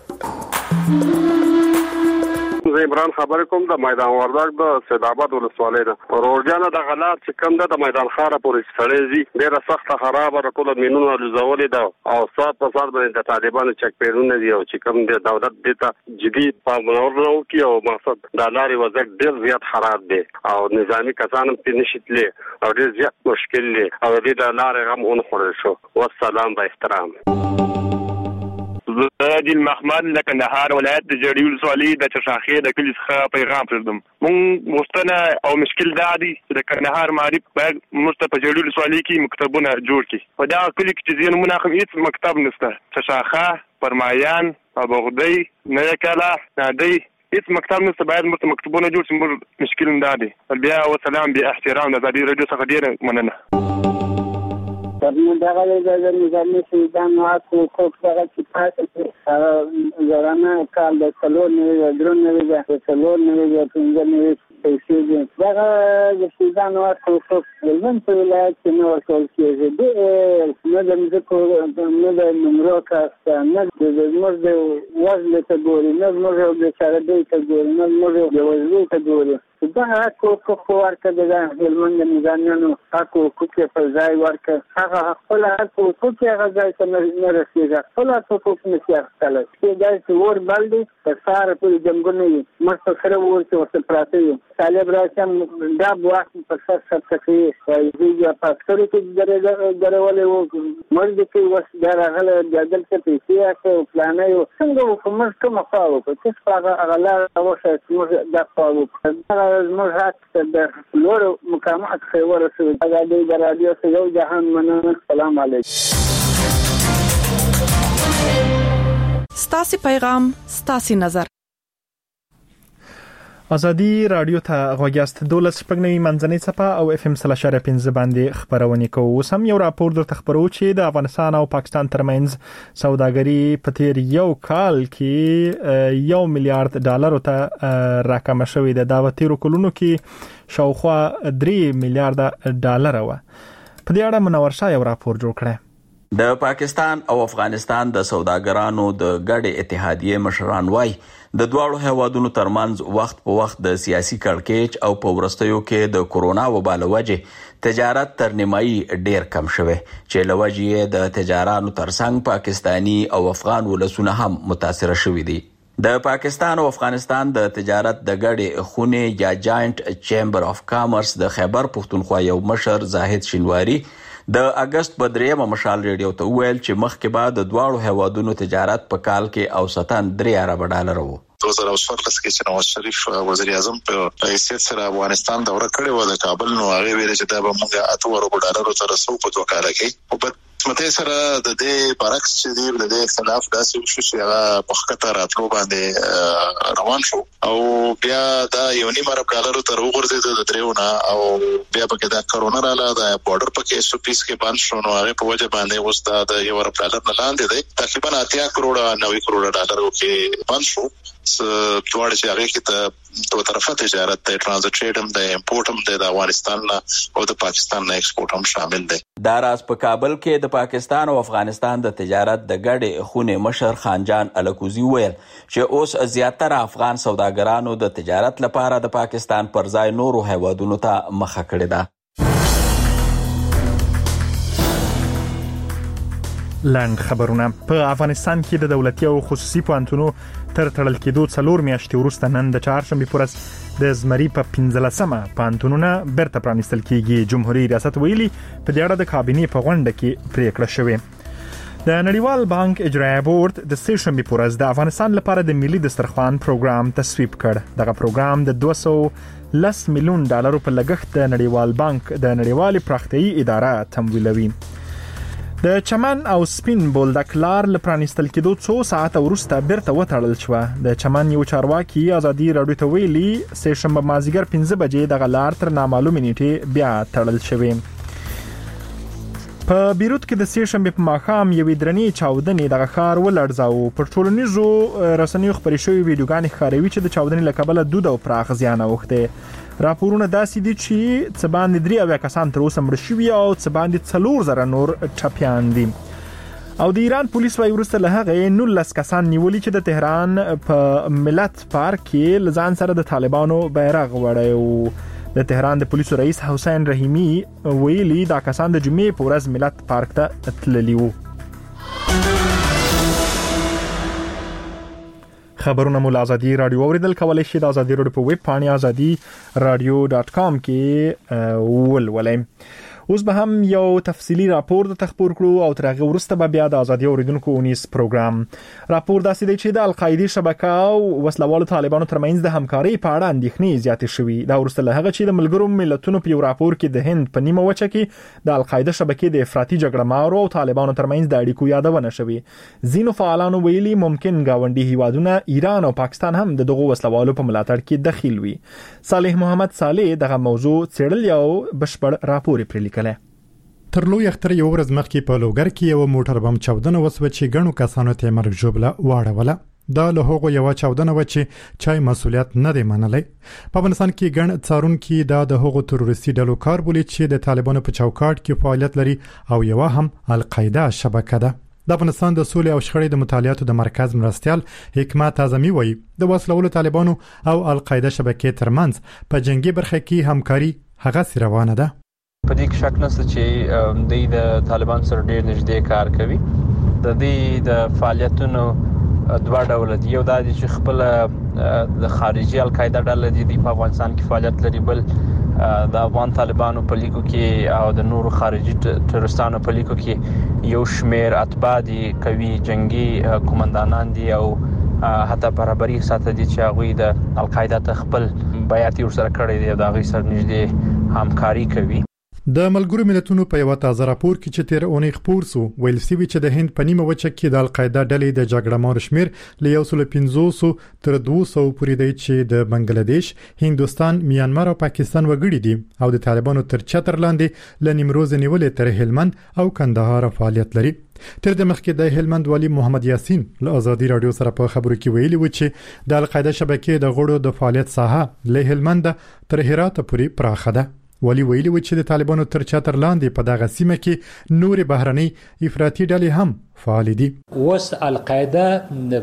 زه عمران خبرې کوم د میدان وردګ د سیدآباد ولسوالۍ نه. روډیانه د غلات چې کوم د میدان خاره پورې سړې زی ډیره سخته خرابه ټول مینونه لزولې ده او سات په سات باندې د طالبانو چک پیرونه دي او چې کوم د دولت دته جدي پاملرنه وکړي او مقصد د لارې وضعیت ډیر زیات خراب دي او نظامی کسان په نشیتلې او ډیر زیات مشکل دي او د لارې غم اون خورل شو. والسلام با احترام. عادل محمد د کندهار ولایت د جړی ولسوالۍ د چشاخې د کلي څخه پیغام پرېږدم. مونږ مستنه او مشکل دا دی د کندهار معرف باید موږ ته په جړی ولسوالۍ کې مکتبونه جوړ کړي. په دا کلي کې چې ځینې مناخم هیڅ مکتب نشته. چشاخه، پرمایان، ابوغدی، نوکاله، نادی هیڅ مکتب نشته. باید موږ ته مکتبونه جوړ شي. موږ مشکل دا دی. بیا وسلام بیا احترام د ازادي رادیو څخه ډیره مننه. نو دغه د نظامي سیدان واکو کوم څنګه چې پاتې زرانه کال د څلور نه درنه وي د څلور نه وي د څنګه نه وي پیسې دغه د سیدان واکو کوم ولن په ولایت کې نو ټول کېږي د نه د مزکو نه د نمرو کاست نه د موږ د وزن ته ګوري نه موږ د چارې ته ګوري نه موږ د وزن ته ګوري. دا هغه کو ورکه د هلمند نظامیانو حقو کوکه په ځای ورکه هغه خپل حقو کوکه هغه ځای ته نه رسیږي. خپل حقو کوکه نشي اخیستلی. دا چې ور بلدي په ساره په جنګونه وي مخ سره ورته ورته پراته وي. طالب راځم دا بواخ په سر سر کوي وایي پاسکري کې درې درولې وو مرګ کې وس دا راغله د دلته پیسې اخو پلانې یو څنګه وکم کوم خاو په څه هغه غلا اوسه چې دا خاو موږ هڅه د لور مقامات خبر رسول ازادي د رادیو سره جهان مننه. السلام علیکم. ستاسو پیغام ستاسو نظر. ازادي رادیو ته غوږیاست. دولس شپږنوي منځنۍ څپه او اف ام سلاشره پنځه باندې خبرونه کوو. اوس هم یو راپور درته خبرو چې د افغانستان او پاکستان ترمنځ سوداګري په تیر یو کال کې یو میلیارډ ډالر ته راکمه شوې ده. دا په تیرو کلونو کې شاوخوا درې میلیارډ ډالر و. په دې اړه منور شاه یو راپور جوړ کړی. د پاکستان او افغانستان د سوداګرانو د ګډې اتحادیې مشران وایي د دواړو هیوادونو ترمنځ وخت په وخت د سیاسي کړکېچ او په وروستیو کې د کورونا وبا له وجې تجارت تر نیمایي ډیر کم شوی چې له وجې د تجارانو ترڅنګ پاکستانی او افغان ولسونه هم متاثر شوي دي. د پاکستان او افغانستان د تجارت د ګډې خونې یا جاینټ چیمبر اف کامرس د خیبر پښتونخوا یو مشر زاهد شینواری د اگست په دریمه مشال ریډیو ته ویل چې مخکې به د دواړو هیوادونو تجارت په کال کې اوسطاً درې اربه ډالر وو. دو هزار څوارلس کې چې نواز شریف وزیر اعظم په حیثیت سره افغانستان دوره کړې و د کابل، نو هغه ویل چې دا به موږ اته اربه ډالرو ته رسو په دوه کاله کې. او په مته سره د دې برعکس چې د دې اختلاف داسې وشو چې هغه په خطر راتلو باندې روان شو او بیا دا یو نیم ارب ډالرو ته وګرځید د دریونه، او بیا په دا کرونا رااله د بارډر په کې سو پیس کې بند شو، نو هغه په وجه باندې اوس دا د یو ارب ډالر نه لاندې دی، تقریبا اتیا کروڑه نوي کروڑه ډالرو کې بند شو. دوړ چې هغه کې ته دوه طرفه تجارت د ترانزیت ټریډ هم د امپورټ هم د افغانستان او د پاکستان نه ایکسپورټ هم شامل دی. دا راز په کابل کې د پاکستان او افغانستان د تجارت د ګډې خونې مشر خانجان الکوزي ویل چې اوس زیاتره افغان سوداګرانو د تجارت لپاره د پاکستان پر ځای نورو هیوادونو ته مخه کړې ده. لاند خبرونه. په افغانستان کې د دولتي او خصوصي پوهنتونو تر تړل کېدو څلور میاشتې وروسته نن د چهارشنبې په ورځ د زمري په پنځلسمه پوهنتونونه بیرته پرانیستل کېږي. جمهوریت ریاست ویلي په دې اړه د کابینې په غونډه کې پریکړه شوې. د نړیوال بانک اجرایه بورډ د سهشنبې په ورځ د افغانستان لپاره د ملي دسترخوان پروګرام تصویب کړ. دغه پروګرام د دوه سوه لس میلیون ډالرو په لګښت د نړیوال بانک د نړیوالې پراختیایي اداره تمویلوي. د چمن او سپین بولدک لار ل پرانیستل کېدو څو ساعته وروسته بیرته وتړل شو. د چمن یو چارواکي ازادي راډیو ته ویلي سهشنبه مازیګر پنځه بجې د غلار تر نامعلومه نیټه بیا تړل شوې. په بیروت کې د سهشنبه په ماښام یوې درنې چاودنې د ښار ولړزاو. پر ټولنیزو رسنیو خبرې شوې ویډیوګانې ښکاروي چې د چاودنې له کبله دود او پراخ زیان اوښته. راپورونه داسې دي چې څه باندې درې اویا کسان تر اوسه مړه شوي او څه باندې څلور زره نور ټپیان دي. او د ایران پولیس وايي وروسته له هغه نولس کسان نیولي چې د تهران په ملت پارک کې لزان سره د طالبانو بیرغ وړي. د تهران د پولیسو رئیس حسین رحیمی ویلي دا کسان د جمعې په ورځ ملت پارک ته تللي وو. خبرونه مو ازادي رادیو اوریدل کولای شئ د ازادي رادیو په ویب پاڼه ازادي رادیو ډاټ کام کې ولولئ. اوس به هم یو تفصیلی راپور د تخبر کړو او ترغه ورسته به بیا د ازادي اوریدونکو اونیس پروګرام. راپور داسې دی چې د القاعده شبکه او وسلوالو طالبانو ترمنځ د همکارۍ په اړه اندېښنې زیاتې شوې. دا ورسته له هغه چې د ملګرو ملتونو په یو راپور کې د هند په نیمه وچه کې د القاعده شبکې د افراطي جګړه مارو او طالبانو ترمنځ د اړیکو یادونه شوې. ځینو فعالانو ویلي ممکن گاونډي هیوادونه ایران او پاکستان هم د دغه وسلوالو په ملاتړ کې دخیل وي. صالح محمد صالح دغه موضوع څېړل او بشپړ راپور پرې لیکلی. تر لوی اختر یو ورځ مخکې په لوګر کې یو موټر بم چاودنه وسوه چې ګڼو کسانو ته مرګ ژوبله واړوله. دا له هغو یو چاودنه و چې چای مسولیت نه دی منلی. په افغانستان کې ګڼ څارونکي دا د هغو تروریستي ډلو کار بولي چې د طالبانو په چوکاټ کې فعالیت لري او یو هم القاعده شبکه ده. د افغانستان د سولې او شخړې د مطالعاتو د مرکز مرستیال حکمت اعظمي وایي د وسلوالو طالبانو او القاعده شبکې ترمنځ په جنگي برخه کې همکاري هغه روانه ده. په دې کې شک نشته چې د د طالبان سره ډېر نږدې کار کوي. د دې د فعالیتونو دوه ډول دي. یو دا چې خپل د خارجي القاعده ډله دي په افغانستان کې فعالیت لري، بل د افغان طالبانو په لیکو کې او د نورو خارجي تروریستانو په لیکو کې یو شمیر اتباع دي، کوي جنگي قومندانان دي او حتی برابرۍ ساته دي چې هغه د القاعده ته خپل بیعت ورسره کړی دی او د هغه سره نږدې همکاري کوي. د ملګرو ملتونو په یو تازه راپور کې چې تیر اونۍ خپور سو ویل سوي چې د هند په نیمه وچه کې د القاعده ډلې د جګړه مار شمیر له یو سل پنځوس تر دوه سوه پورې دی چې د بنگلاديش، هندوستان، میانمار او پاکستان وګړي دي او د طالبانو تر چتر لاندې ل نیمروز نیولې تر هلمند او کندهار فعالیت لري. تر د مخکې د هلمند والی محمد یاسین له ازادي رادیو سره په خبرو کې ویلي و چې د القاعده شبکې د غړو د فعالیت ساحه له هلمند تر هرات پورې پراخه ده. ولی ویلي و چې د طالبانو تر چتر لاندې په دغه سیمه کې نور بهرنۍ افراطي ډلې هم فعال دي. اوس القاعده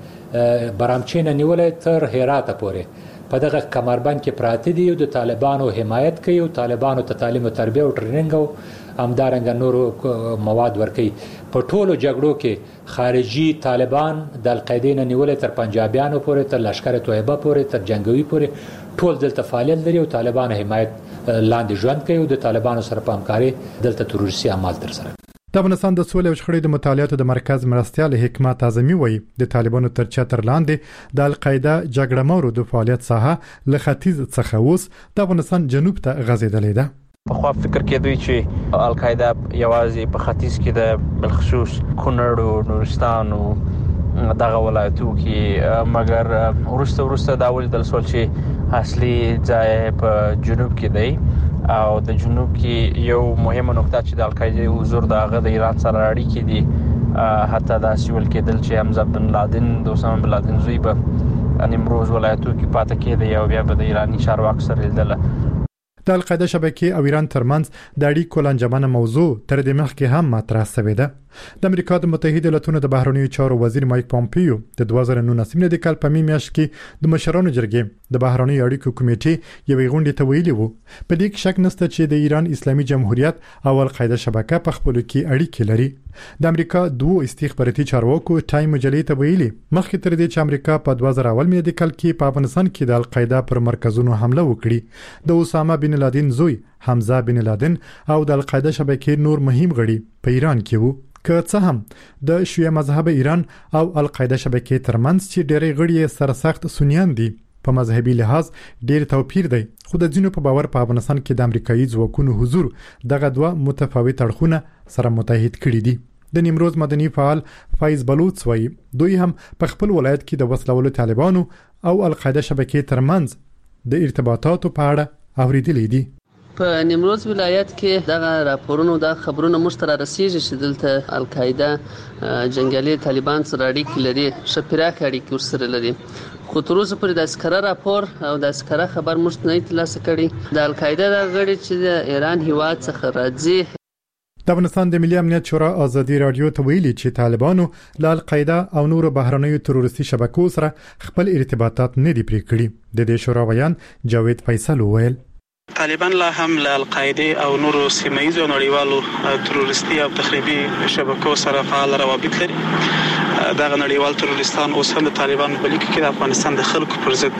د برامچین نیولې تر هرات پورې په دغه کمربند کې پراته دي او د طالبانو حمایت کوي او طالبانو ته تعلیم او تربیه او ټریننګ او همدارنګه نورو مواد ورکوي. په ټولو جګړو کې خارجي طالبان د القاعده نیولې تر پنجابیانو پورې تر لشکره طیبه پورې تر جنگوي پورې ټول دلته فعالیت لري او طالبان حمایت لاندې ژوند کوي او د طالبانو سره په همکاري دلته تروریستي اعمال ترسره کوي. د افغانستان د سولې او شخړې د مطالعاتو د مرکز مرستیال حکمت اعظمي وایي د طالبانو تر چتر لاندې د القاعده جګړه مارو د فعالیت ساحه له ختیځ څخه اوس د افغانستان جنوب ته غځېدلې ده. په خو فکر کې دوی چې القاعده یوازې په ختیځ کې د بالخصوص کونړ او نورستان او دغه ولایتو کې مګر ورسته ورسته دا ولیدل شول چې اصلي ځای په جنوب کې دی او د جنوب کې یو مهمه نقطه چې د القاعده حضور دغه د ایران سره اړیکې دي حتی دا سیول کېدل چې حمزه بن لادن د اسامه بن لادن زوی به نیمروز ولایتو کې پاتې کېده او بیا به د ایرانی چارواکو سره لیدل. د القاعده شبکې او ایران ترمنځ د اړیکو لنجمنه موضوع تر دې مخکې هم مطرح شوې ده. د امریکا د متحده ایالاتونو د بهرنیو چارو وزیر مایک پومپیو د دوه زره نولس د کال په میاشت کې د مشرانو جرګې د بهرنیو اړیکو کمیټې یوې غونډې ته ویلي وو په دې کې شک نشته چې د ایران اسلامي جمهوریت او القاعده شبکه په خپل کې اړیکې لري. د امریکا دوه استخباراتي چارواکو ټایم مجلې ته ویلي مخکې تر دې چې امریکا په دوه زره اول د کال کې په افغانستان کې د القاعده پر مرکزونو حمله وکړي د اسامه بن لادن زوی حمزه بن لادن او د القاعده شبکې نور مهم غړي په ایران کې وو. که څه هم د شیعه مذهب ایران او القاعده شبکې ترمنځ چې ډېری غړي سرسخت سنیان دي په مذهبي لحاظ ډېر توپیر دی خو د ځینو په باور په افغانستان کې د امریکایي ځواکونو حضور دغه دوه متفاوت اړخونه سره متحد کړي دي. د نیمروز مدني فعال فایز بلوچ وایي دوی هم په خپل ولایت کې د وسلوالو طالبانو او القاعده شبکې ترمنځ د ارتباطاتو په اړه اوریدلې دي. په نیمروز ولایت کې دغه راپورونو د خبرونو مشترک رسیږي چې دلته القاعده جنگیالي طالبان سره اړیکې لري شپراک اړیکې ورسره لري خو تر اوسه پورې د اسکره راپور او د اسکره خبر مشت نه ترلاسه کړي. د القاعده د غړي چې د ایران هیواد څخه راځي. د افغانستان د ملي امنیت شورا ازادي رادیو ته ویلي چې طالبانو له القاعده او نورو بهرنیو تروریستي شبکو سره خپل ارتباطات نه دي پرې کړي. د دې شورا ویان جاوید فیصل وویل طالبان لا هم له القاعده او نورو سیمه ییزو نړیوالو تروریستي او تخریبي شبکو سره فعال روابط لري. دغه نړیوال تروریستان اوس هم د طالبانو په لیک کې د افغانستان د خلکو پر ضد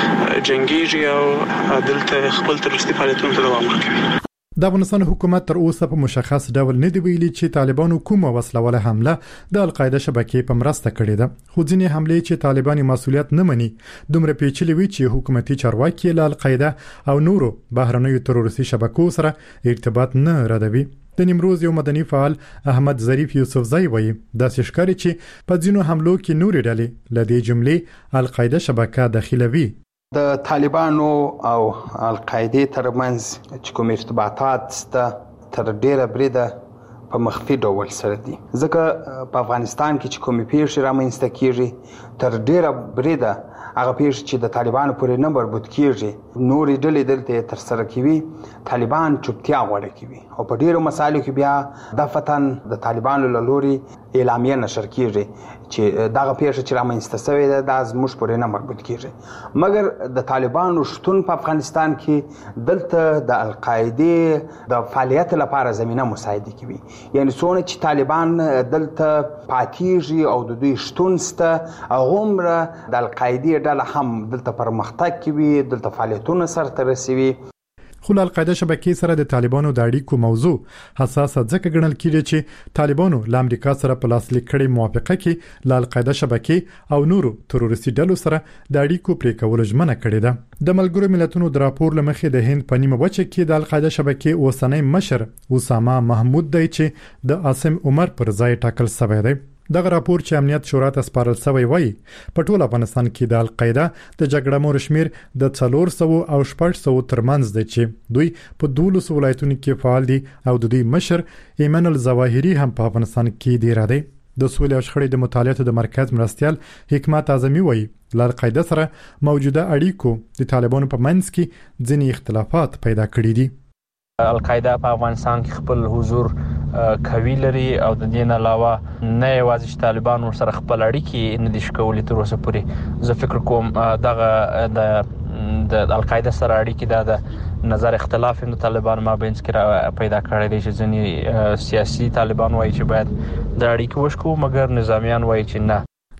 جنگيږي او دلته خپل تروریستي فعالیتونو ته دوام ورکوي. د افغانستان حکومت تر اوسه په مشخص ډول نه دی ویلي چې طالبانو کومه وسلواله حمله د القاعده شبکې په مرسته کړې ده خو ځینې حملې چې طالبان مسؤلیت نه مني دومره پیچلې وي چې حکومتي چارواکي له القاعده او نورو بهرنیو تروریستي شبکو سره ارتباط نه ردوي. د نیمروز یو مدني فعال احمد ظریف یوسفزئی وایي د سشکاري چې په ځینو حملو کې نورې ډلې له دې جملې القاعده شبکه داخلوي. د طالبانو او القاعده ترمنځ چې کوم ارتباطات ست تر ډیره بریده په مخفي ډول سره دي ځکه په افغانستان کې چې کوم پیښې رامنځته کیږي تر ډیره بریده هغه پیښې چې د طالبانو پورې نه مربوط کیږي نورې ډلې دلته تر سره کوي طالبان چوپتیا غوړه کوي او په ډیرو مسایلو کې بیا د فتن د طالبانو له لوري اعلامیه نشر کیږي چې دغه پیښه چې رامنځته شوې ده د زموږ پورې نه مربوط کیږي مګر د طالبانو شتون په افغانستان کې دلته د القاعده د فعالیت لپاره زمينه مساعده کوي یعنی څونه چې طالبان دلته پاتېږي او د دوی شتون ست هغومره د القاعده ډله هم دلته پرمختګ کوي دلته فعالیتونه سرته رسوي. خو له القاعده شبکې سره د طالبانو د اړیکو موضوع حساسه ځکه ګڼل کېږي چې طالبانو له امریکا سره په لاسلیک کړي موافقه کې له القاعده شبکې او نورو تروریستي ډلو سره د اړیکو پرې کول ژمنه کړې ده. د ملګرو ملتونو د راپور لمخې د هند په نیمه وچه کې د القاعده شبکې اوسنۍ مشر اسامه محمود دی چې د عاصم عمر پر ځای ټاکل شوی دی. دغه راپور چې امنیت شورا ته سپارل شوی وایي په ټول افغانستان کې د القاعده د جګړه مور شمیر د څلور سوه او شپږ سوه ترمنځ دی چې دوی په دولس ولایتونو کې فعال دي او د دوی مشر ایمن الظواهری هم په افغانستان کې دی را دی. د سولې او شخړې د مطالعاتو د مرکز مرستیال حکمت اعظمي وایي له القاعده سره موجوده اړیکو د طالبانو په منځ کې ځینې اختلافات پیدا کړي دي. القاعده په افغانستان کې خپل حضور کوي لري او د دې نه علاوه نه یوازې چې طالبان ور سره خپل اړیکې نه دي شکولې تر اوسه پورې زه فکر کوم دغه د د القاعده سره اړیکې د نظر اختلاف هم د طالبان مابینځ کې پیدا کړی دی چې ځینې سیاسي طالبان وایي چې باید د اړیکې وشکو مګر نظامیان وایي چې نه.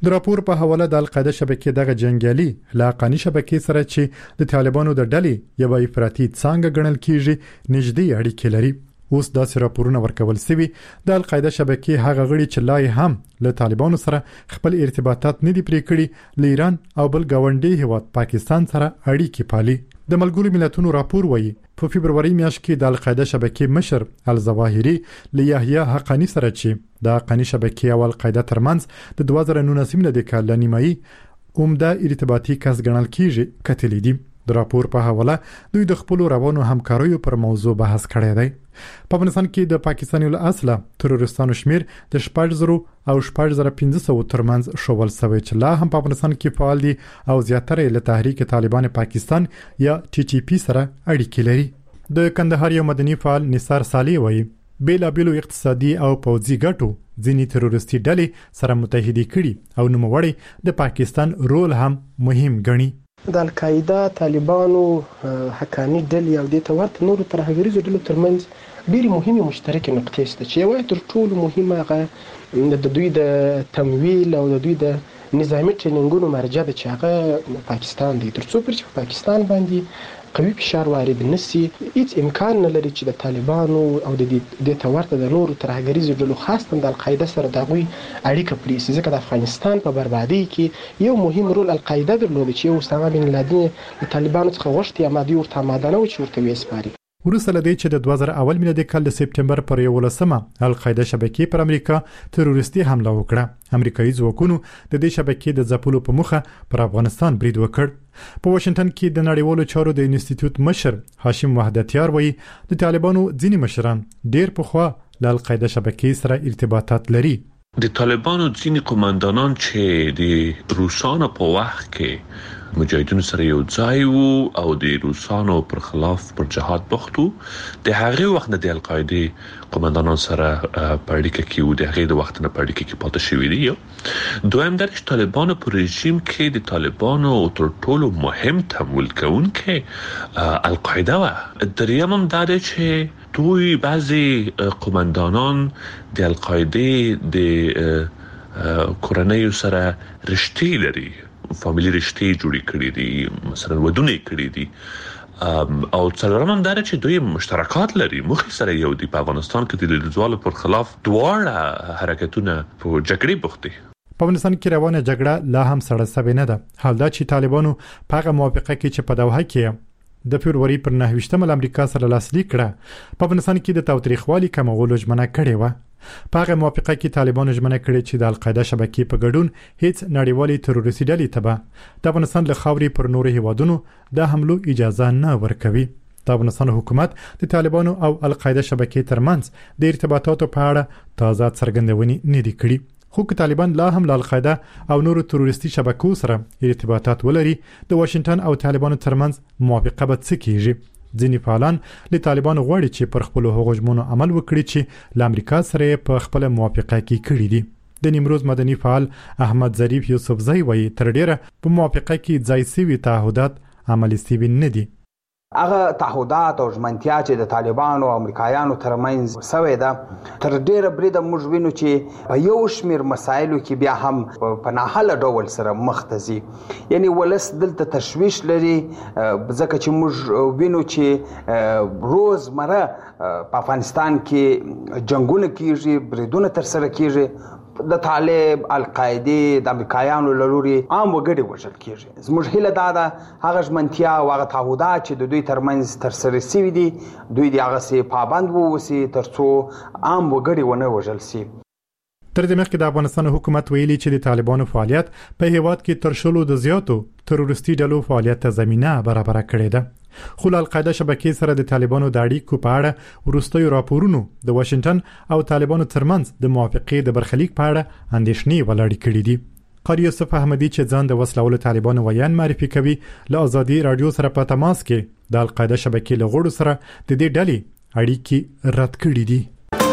د راپور په حواله د القاعده شبکې دغه جنگیالي لا قانی شبکې سره چې د طالبانو د ډلې یو افراطي څنګه ګڼل کیږي نږدې اړیکې لري. اوس داسې راپورونه ورکول شوي د القاعده شبکې هغه غړي چې لا هم له طالبانو سره خپل ارتباطات نه دي پرې کړي له ایران او بل ګاونډي هیواد پاکستان سره اړیکې پالي. د ملګرو ملتونو راپور وایي په فبرवरी میاشت کې د القاعده شبکې مشر الظواهری له یحیی حقانی سره چې د حقانی شبکې او القاعده ترمنځ د دوه زره نولس د کال نیمایي عمده ارتباطي کس ګڼل کیږي کتلې دي. د راپور په حواله دوی د خپل روانو همکاریو پر موضوع بحث کړی دی. په افغانستان کې د پاکستاني له اصله تروریستانو شمیر د شپږ زره او شپږ زره پنځه سوه ترمنځ شوول شوی چې لا هم په افغانستان کې فعال دي او زیاتره له تحریک طالبان پاکستان یا ټي ټي پی سره اړیکې لري. د کندهار یو مدني فعال نثار صالح وایي بیلابیلو اقتصادي او پوځي ګټو ځینې تروریستي ډلې سره متحدي کړي او نوموړی د پاکستان رول هم مهم ګڼي. د القاعده طالبانو حقانی ډلې او د تورت نورو ترهګریزو ډلو ترمنځ ډېری مهمه مشترکه نقطې شته چې یو تر ټولو مهمه هغه د دوی د تمویل او د دوی د نظامی ټریننګونو مرجع د چې هغه پاکستان دی. ترڅو پر چې پاکستان باندې قوي فشار وارد نشي هیڅ امکان نه لري چې د طالبانو او د دې تورته د نورو ترهګریزو ډلو خاصه د القاعده سره د غوي اړیکه پلیسي ځکه د افغانستان په بربادي کې یو مهم رول القاعده درلود چې اسامه بن لادن د طالبانو څخه غوښتي امادي ورته اماده نه و چې ورته وسپاري. وروسته لدی چې د دوه زره اول میلادي کال د سپټمبر پر یولسمه القاعده شبکې پر امریکا تروریستي حمله وکړه. امریکایي ځواکونو د دې شبکې د ځپلو په موخه پر افغانستان برید وکړ. په واشنگټن کې د نړیوالو چارو د انسټیټیوټ مشر هاشم وحدتیار وایي د طالبانو ځینې مشران ډېر پخوا له القاعده شبکې سره ارتباطات لري. د طالبانو ځینې قوماندانان چې د روسانو په وخت کې مجاهدینو سره یو ځای وو او د روسانو پر خلاف پر جهاد بوختو د هغه وخت د القاعده قوماندانان سره په اړیکه کې وو د هغه د وخت نه په اړیکه کې پاتې شوی دی. دویم د طالبانو په رژیم کې د طالبانو تر ټولو مهم تمویل کوونکې القاعده و. دریم هم دا دی چې دوی بعضی قوماندانان د القاعده د کورنۍ سره رشتې لري، فامیلی رشتې جوړې کړې دي، مثلا ودونه کړې دي او څلورم هم دا چې دوی مشترکات لري مخې سره یو دی. په افغانستان کې د لیدوالو پر خلاف دواړه حرکتونه په جګړې بوخت دي. په افغانستان کې روانه جګړه لا هم سړه سوي نه ده. حال دا چې طالبانو په هغه موافقه کې چې په دوحه کې د فبرवरी پر نهه ویشتمه امریکا سره لاسلیک کړه په افغانستان کې د تاوتریخوالي کمولو ژمنه کړې و. په هغه موافقه کې طالبانو ژمنه کړې چې د القاعده شبکې په ګډون هیڅ نړیوالي تروریستي ډلې ته به د افغانستان له خاورې پر نورو هیوادونو د حملو اجازه نه ورکوي. د افغانستان حکومت د طالبانو او القاعده شبکې ترمنځ د ارتباطاتو په اړه تازه څرګندونې نه دي کړې. خو که طالبان لا هم له القاعده او نورو تروریستي شبکو سره ارتباطات ولري د واشنگټن او طالبانو ترمنځ موافقه به څه کیږي. ځینې فعالان له طالبانو غواړي چې پر خپل هغو ژمنو عمل وکړي چې له امریکا سره په خپل موافقه کې کړي دي. د نیمروز مدني فعال احمد ظریف یوسفزئی وایي تر ډیره په موافقه کې ځای سوي تعهدات عملي سوي نه دي. هغه تعهدات او ژمنتیا چې د طالبانو او امریکایانو ترمنځ سوي ده تر ډیره بریده موږ وینو چې په یو شمیر مسایلو کې بیا هم په ناحاله ډول سره مخ ته ځي. یعنی ولس دلته تشویش لري ځکه چې موږ وینو چې روزمره په افغانستان کې جنگونه کیږي، بریدونه تر سره کیږي، د طالب القاعده د امریکایانو لوري عام وګړي وژل کیږي. زموږ هیله دا ده هغه ژمنتیا او هغه تعهدات چې د دوی ترمنځ تر سره شوي دي دوی د هغه سي پابند ووسي ترڅو عام وګړي ونه وژل شي. تر دې مخکې د افغانستان حکومت ویلي چې د طالبانو فعالیت په هیواد کې تر شلو د زیاتو تروریستي ډلو فعالیت ته زمینه برابر کړې ده. خو له القاعده شبکې سره د طالبانو د اړیکو په اړه وروستیو راپورونو د واشنگټن او طالبانو ترمنځ د موافقې د برخلیک په اړه اندېښنې ولاړې کړې دي. قاری یوسف احمدی چې ځان د وسلوالو طالبانو ویان معرفي کوي له ازادي رادیو سره په تماس کې د القاعده شبکې له غړو سره د دې ډلې اړیکې رد کړې دي.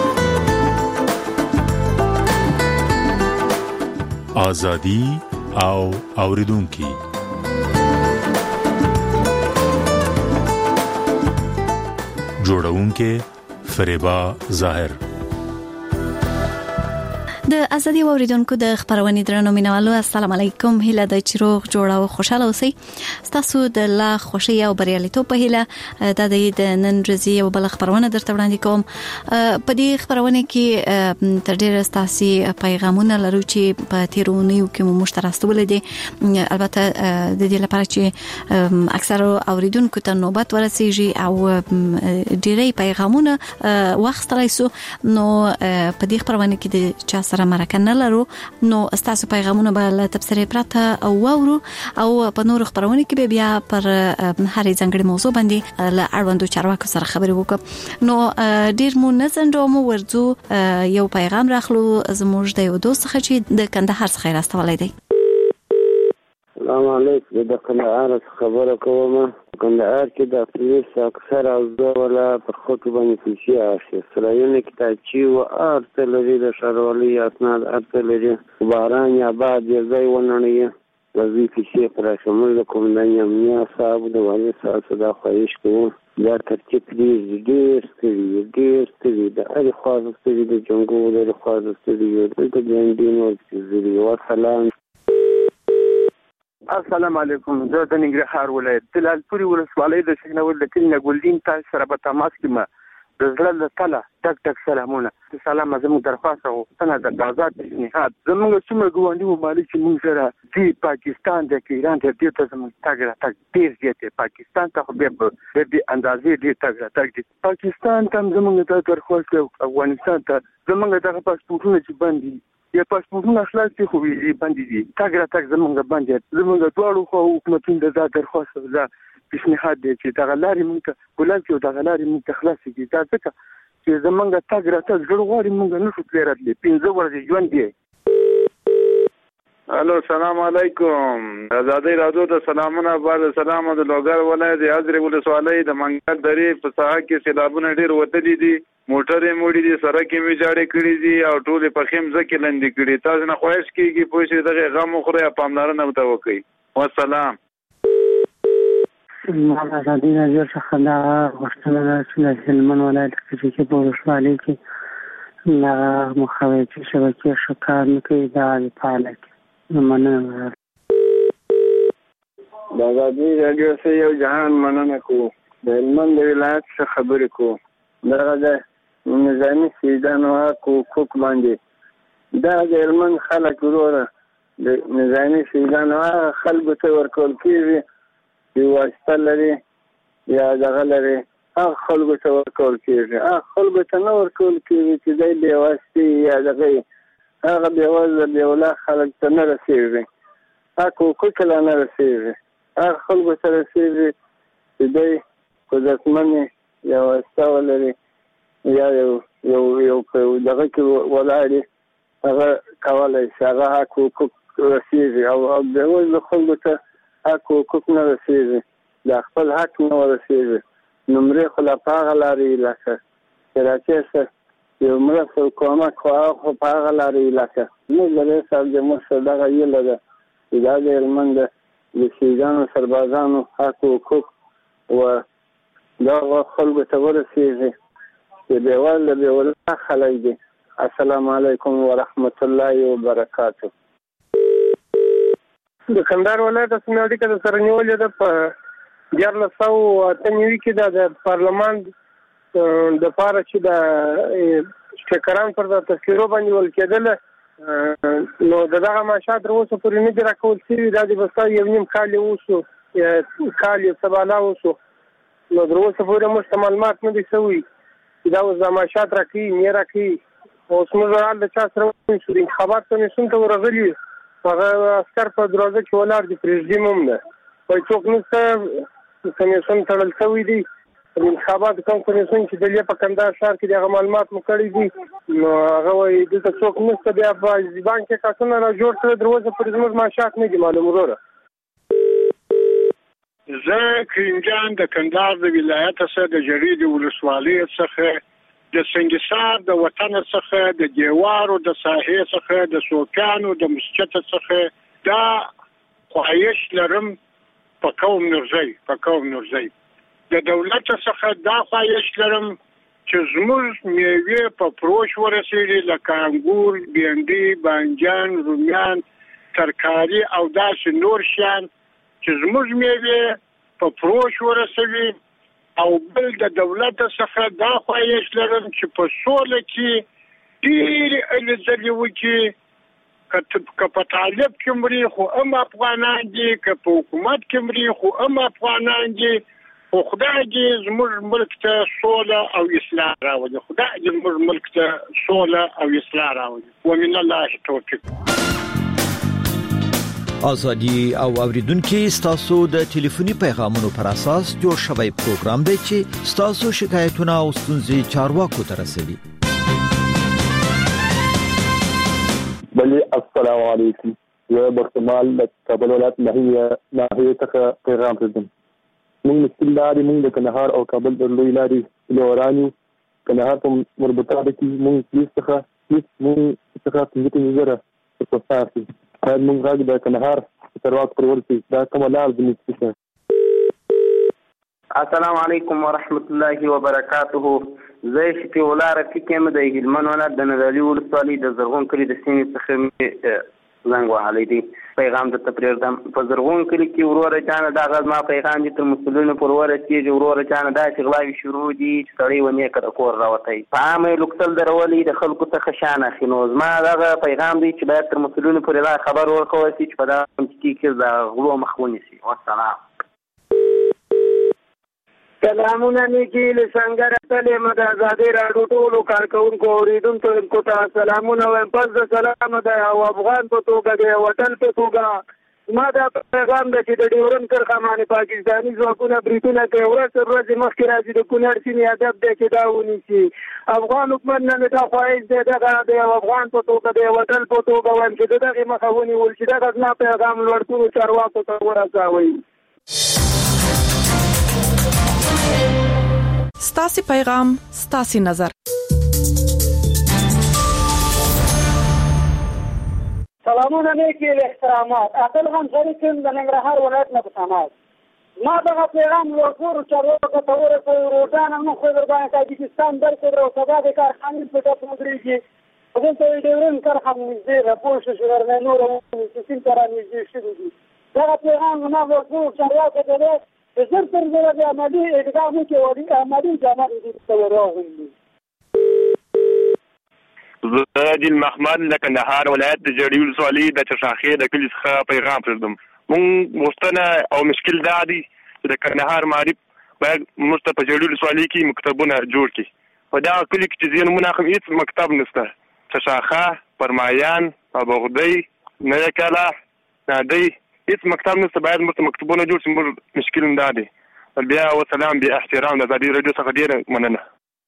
ازادي او اوریدونکو جوړونکې فریبا ظاهر. د ازادي اوریدونکو د خبرونې درنو مینوالو السلام علیکم. هیله د چروغ جوړه او خوشاله اوسئ. تاسو د لا خوشي او بریالیتوب په هیله د د نن ورځې او بل خبرونه درته وړاندې کوم. په دې خبرونه کې تر ډیره تاسو پیغامونه لرو چې په تیرونیو کې مو مشترکول دي. البته د دې لپاره چې اکثر اوریدونکو ته نوبت ورسیږي او ډیری پیغامونه واخستلای سو نو په دې خبرونه کې د چا سره مرکه نه لرو نو تاسو پیغامونه به له تبصره پراته او وورو او په نور خبرونه کې بیا پر هر ځنګړي موضوع باندې له اړوندو چارواکو سره خبرې وکړو. نو ډیر مو نه څنډو مو ورځو یو پیغام راخلو زموږ د یو دوست څخه چې د کندهار څخه راستولای دی. السلام علیکم. د کندهار خبره کوم. کندهار کې د پولیس اکثر او دوله پر خطو باندې پیسې اخلي. سرایونه کې تاچی او ارتلری د شاروالي اسناد ارتلری باران یا بعد یې ځای ونني د دې پیسې پر شمول کوم د امنیا صاحب د والي صاحب دا خواهش کوم دا ترتیب دې ډیر ستړي ډیر ستړي د اړ خاص ستړي د جنگو د خاص ستړي د ګاندینو د وسلام. السلام علیکم. زه د ننګرهار ولایت د لالپوري ولسوالۍ د شګنول د کلینه ګولډین تاسو سره په تماس کې ما د زړه له تله ټک ټک سلامونه. سلام زموږ درخواست او څنګه د آزاد پیشنهاد زموږ څومره ګوندي ممالک چې موږ سره د پاکستان د ایران د دې ته زموږ تاګره تک ډیر زیاته پاکستان ته خو به د دې اندازې ډیر تاګره تک دي. پاکستان ته زموږ د درخواست او افغانستان ته زموږ د پاسپورتونو چې باندې یا پاسپورتونه خلاص دي خو ویزې باندې دي تاګره تک زموږ باندې زموږ دواړو خو حکومتونو د درخواست دا پیشنهاد دی چې دا غلاري موږ ګولان کې دا غلاري موږ خلاص دي دا څه چې زموږ تاګره تک غړوړي موږ نه شو تلراتلې پنځه ورځې ژوند دی. الو السلام علیکم. آزادی رادیو ته سلامونه. بعد سلام د لوګر ولایت د حضرت ولسوالۍ د منګل درې په ساحه کې سیلابونه ډیر وتلي دي. موټرې موړي دي سرکې می جاړې کړې دي او ټول په خیم ځکه لندې کړي. تاسو نه خواهش کیږي پوه شئ دغه غم خوري پاملرنه وته وکي. والسلام. ما آزادی رادیو څخه دا غوښتنه چې هلمند ولایت کې په ولسوالۍ کې لا مخاویتي شبکې شکار نه کوي دا فعال کې مننه. د آزادی رادیو سره یو جهان مننه کو. د هلمند ولایت څخه خبرې کو. دا د نظامی سیدان واکو کوک باندې دا د هلمند خلک وروره د نظامی سیدان واکو خلکو ته ورکول کېږي چې واسطه لري یا دغه لري هغه خلکو ته ورکول کېږي. هغه خلکو ته نه ورکول کېږي چې دی بې واسطې یا دغه هغه بېوزله بېوله خلک ته نه رسېږي. هغه حقوق لا نه رسېږي. هغه خلکو ته رسېږي چې دی قدرتمن یا واسطه ولري یا یو یو یو دغه کې ولاړې هغه کولی شي هغه حق حقوق رسېږي او بېوزله خلکو ته حق حقوق نه رسېږي. د خپل حق نه ورسېږي. نمرې خو لا په هغه لارې لکه چې راکېسته یو مرسته او کومک خو هغه خو په هغه لارې لکه زموږ د رئیس صاحب د مشر دغه هیله ده چې دا د هلمند د شهیدانو سربازانو حق حقوق و دغه خلکو ته ورسېږي چې بېوزله بېوله خلک دي. السلام علیکم ورحمت الله وبرکاته. د کندهار ولایت رسمي اړیکه د سره نیولې ده په دیارلس سوه اته نوي کې دا د پارلمان دپاره چې د سټیکران پر د تذکیرو باندې ول کېدله نو د دغه معاشات تر اوسه پورې نه دي راکول شوي. دا د بستا یو نیم کال یې اوسو کال یې څه بالا اوسو نو تر اوسه پورې موږ ته معلومات نه دي شوي چې دا اوس د معاشات راکوي نه راکوي. اوس موږ حال د چا سره ونیسو د انتخابات کمیسیون ته ورغلي هغه عسکر په دروازه کې ولاړ دي پرېږدي هم نه وایي څوک نشته کمیسیون تړل شوی دی. د انتخاباتو کوم کمیسیون چې دلته په کندهار ښار کې دغه معلومات مو کړي دي نو هغه وایي دلته څوک نشته. بیا په زیبان کې کسونه را جوړ کړي تر اوسه پورې زموږ معاشات نه دي معلوم. وروره زه کرینجان د کندهار د ولایت څخه د جرید ولسوالۍ څخه د سنگسار د وطن څخه د دیوارو د ساحې څخه د سوکانو د مسجد څخه دا خواهش لرم په قوم نورزی په قوم نورزی د دولت څخه دا خواهش لرم چې زموږ میوې په فروش ورسېږي لکه انګور، بینډي، بانجان، رومیان، ترکاري او داسې نور شیان چې زموږ میوې په فروش ورسوي. او بل د دولت څخه دا خواهش لرم چې په سوله کې ډېرې هلې ځلې وکړي، که په طالب کې مري خو هم افغانان دي، که په حکومت کې مري خو هم افغانان دي. خو خدای دې زموږ ملک ته سوله او اصلاح راولي، خدای دې زموږ ملک ته سوله او اصلاح راولي. ومن الله توفیق. ازادي او اوریدونکو ستاسو د ټلیفوني پیغامونو پر اساس جوړ شوی پروګرام دی چې ستاسو شکایتونه او ستونزې چارواکو ته رسوي. بلی السلام علیکم. زه بختمال د کابل ولایت ناحیه ناحیه څخه پیغام راځم. موږ مسکین لارې موږ د کندهار او کابل د لوی لارې لورانیو کندهار په مربوطه ده کې موږ هیڅ څخه هیڅ موږ څخه پنځه زره په تاسو باید موږ غږ د کندهار چارواکو پر ورسي دا کومه لار زموږ څخه. السلام علیکم ورحمت الله وبرکاته. زه شفیع الله رفیق یم د هلمند ولایت د نادعلي ولسوالۍ د زرغون کلي د سیمې څخه زنګ وهلی دی. پیغام درته پرېږدم. په زرغون کلي کې وروره جانه دغه زما پیغام دي تر مسؤلینو پر ورسېږي. وروره جانه داسې غلاوې شروع دي چې سړی ونیکه د کور راوتی، په عامه یې لوکسل درولي د خلکو څخه شان اخلي. نو زما دغه پیغام دی چې باید تر مسؤلینو پورې دا خبر ورکول شي چې په دغه منطقې کې د غلو مخ ونیسي. والسلام. سلامونه نیکی لسنګر تلې مد آزادي راډیو ټولو کارکونکو اوریدونکو ته سلامونه وایم. پس د سلام د یو افغان په توګه د وطن په توګه ما دا پیغام د چې د ډیورن کرښه باندې پاکستاني ځواکونه بریتونه کوي ورځ تر ورځې مخکې راځي د کونړ سیمې هدف دی چې دا ونیسي. افغان حکومت نه دا خواهش دی دغه د یو افغان په توګه د وطن په توګه وایم چې دغه مخه ونیول شي. دغه زما پیغام لوړ چارواکو ته ورسوئ. ستاسي پیغام ستاسي نظر. سلامونه نیکی احترامات. عادل خان شریف د ننګرهار ولایت نه بسامات. ما دغه پیغام ورکور چارواکو ته ورسوي. روزانه موږ خو درباندې تاجکستان درکړو او سبا د کارخانې په ټاپ مدريږي. دلته د ډیورن کرښه نږدې راپور شو چې ورنه نور چې سین تر نږدې شوي دي. دغه پیغام ما ورکور چارواکو ته زر تر زر د عملي اقدامو کې وړي عملي جامه دي تورغوي. زه د محمد د کندهار ولایت د جړی ولسوالۍ د چشاخې د کلي څخه پیغام پرېږدم. مونږ مستنه او مشکل دا دی چې د کندهار معرف باید مست په جړی ولسوالۍ کې مکتبونه جوړ کړي. په دا کلي کې چې ځین مونږ هم هیڅ مکتب نشته. چشاخه، پرمایان، ابوغدی، نرکلا، نادی هیڅ مکتب نشته. باید موږ مکتبونه جوړ شي. موږ مشکل نه دی. بیا وسلام بیا احترام د ازادي رادیو څخه ډیره مننه.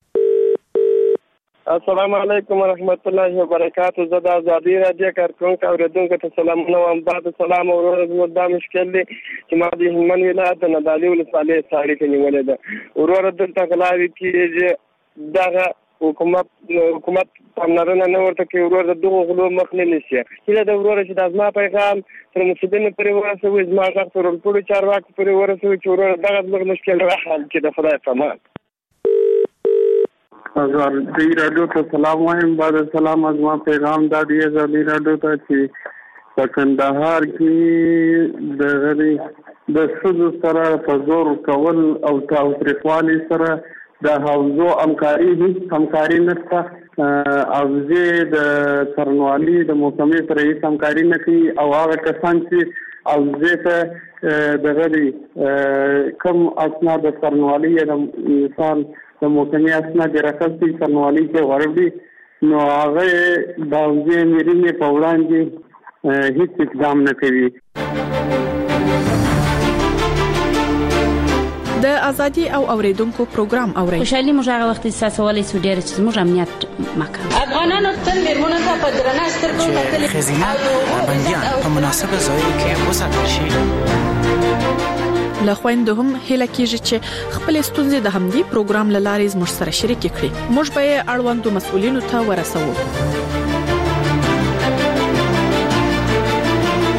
السلام علیکم ورحمت الله وبرکاته. زه د ازادي رادیو کارکونکو اوریدونکو ته سلامونه وایم. بعد سلام او ورځ دا مشکل دی چې ما د هلمند ولایت د نادعلي ولسوالۍ ساړې ته نیولې ده. ورور دلته غلاوي کېږي. دغه حکومت حکومت پاملرنه نه ورته کوي. ورور د دغو غلو مخ نه نیسي. هیله ده ورور چې دا زما پیغام تر مسؤلینو پورې ورسوي. زما غږ تر ټولو چارواکو پورې ورسوي چې ورور دغه زموږ مشکل راحل کړي. د خدای په امان. ازادي رادیو ته سلام وایم. بعد سلام زما پیغام دا دی ازادي رادیو ته چې په کندهار کې د غري د ښځو سره په زور کول او تاوتریخوالي سره د حوزو همکاري هیڅ همکاري نشته. حوزې د څارنوالي د محکمې سره هیڅ همکاري نه کوي او هغه کسان چې حوزې ته دغه کم اسناد د څارنوالي یا د مثال د محکمې اسناد راکړي څارنوالي کې ورغلي نو هغه د حوزې میرینې په وړاندې هیڅ اقدام نه کوي. د ازادي او اوریدونکو پروګرام اوري. خوشالي موږ هغه وخت احساسولای سو ډیر چې موږ امنیت مکان افغانانو تل میرمنو ته په درنه سترګو کتل. خزینه بنديان په مناسبه ځای کې وساتل شي. لخويند هم هله کیږي چې خپل ستونزې د همدې پروګرام لارې زموږ سره شریک کړي. موږ به اړوندو مسؤلینو ته ورسوو.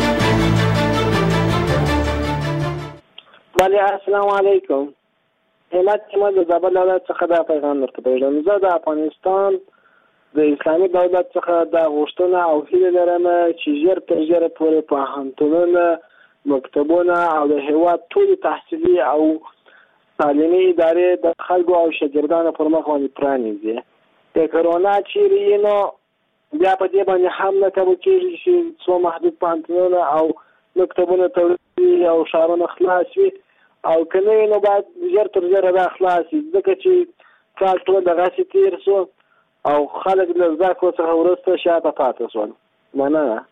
بله السلام علیکم. همت چې ما د زابل دولت څخه دا پیغام درته پرېږدم. زه د افغانستان د اسلامي دولت څخه دا غوښتنه او هیله لرم چې ژر تر ژره پورې پوهنتونونه، مکتبونه او د هېواد ټولې تحصیلي او تعلیمي ادارې د خلکو او شاګردانو پر مخ باندې پرانیزي. د کرونا چیرې نو بیا په دې باندې هم نه کابو کېږي چې څو محدود پوهنتونونه او مکتبونه تړلي او ښارونه خلاص وي، او که نه وي نو باید ژر تر ژره دا خلاص وي، ځکه چې کال ټول دغسې تېر شو او خلک له زده کړو څخه وروسته شاته پاتې شول. مننه.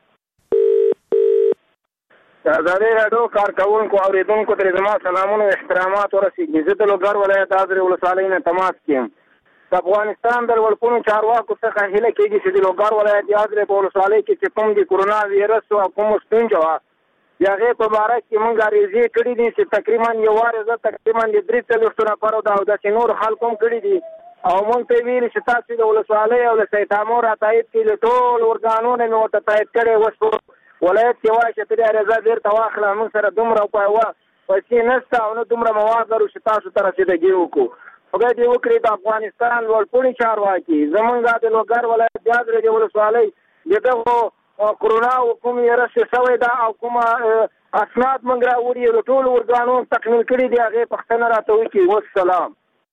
د ازادۍ راډیو کارکوونکو اورېدونکو ته زما سلامونه او احترامات ورسېږي. زه د لوګر ولایت ازرې ولسوالۍ نه تماس کې یم. د افغانستان د لوړپوړو چارواکو څخه هیله کېږي چې د لوګر ولایت د ازرې په ولسوالۍ کې چې کوم د کرونا ویروس او کومه ستونزه وه د هغې په باره کې موږ عریضې کړي دي چې تقریبا یو وارې زه تقریبا د درې څلوېښتو نفرو او داسې نور خلکو هم کړي دي، او موږ ته یې ویلي چې تاسو د ولسوالۍ او له سیدامو را تایید کړي، له ټولو ارګانونو مې ورته تایید کړی. اوس ولایت کې وایي چې ته دې عریضه بېرته واخله، موږ سره دومره پیسې نشته او نه دومره مواد لرو چې تاسو ته رسېدګي وکړو. خدای دې وکړي د افغانستان لوړپوړي چارواکي زمونږ د لوګر ولایت د ازرې د ولسوالۍ د دغو کرونا او کوم ویروس چې شوی ده او کومه اسناد موږ راوړي له ټولو ارګانونو تکمیل کړي دي، هغې پوښتنه راته وکړي. والسلام.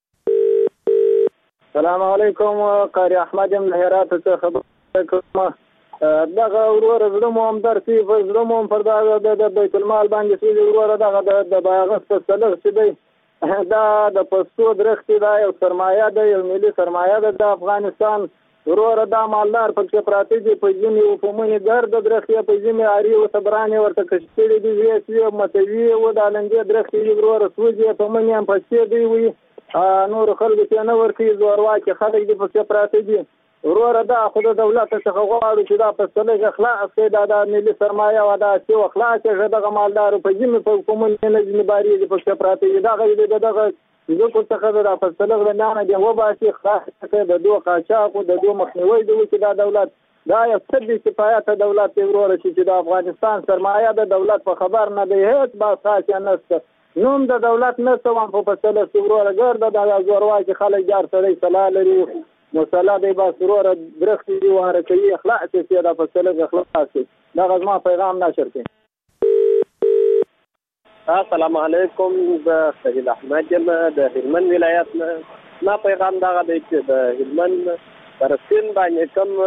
السلام علیکم. قاری احمد یم له هرات څخه خبرې کوم. دغه وروره زړه مو هم درسي، زړه مو هم پر د بیت المال باندې سوي وروره دغه د باغس په سلغ چې دی دا د پښتو درختې دا یو سرمایه ده، یو ملي سرمایه ده د افغانستان. وروره دا مالدار پکې پراته دي، په ځینې و په منې ګرد درختې، په ځینې اري و صبرانې ورته کش کړي دي، ویې سوي متوي و د لنګې درختې دي وروره سوځي، په منې هم پسې دی وي، نورو خلکو ته نه ورکوي، زورواکي خلک دي پکې پراته دي. وروره دا خو د دولت څخه غواړو چې دا په سلګ اخلاص کړي، دا د ملي سرمایه او دا چې اخلاص یې دغه مالدارو په ځینې په کومونې نه ځینې باري دي پکې پراته دي، دغه د دغه ځکو څخه د په سلګ د نه دي وباسي خلاص کړي، د دوه قاچاق او د دوه مخنیوي د وکړي دا دولت دا یو څه دي کفایت دولت وروره چې د افغانستان سرمایه د دولت په خبر نه دی، هیڅ باساس نشته، نوم د دولت نشته، وان په سلګ وروره ګرد د زورواکي خلک جار سړی صلاح لري مسله دی با سروره درختې دي وهره کوي، اخلاق چې دا په سلګ اخلاق شي. دغه زما پیغام نشر کړي. السلام علیکم. زه سهیل احمد یم د هلمند ولایت نه. ما پیغام دغه دی چې د هلمند پر سیند باندې کوم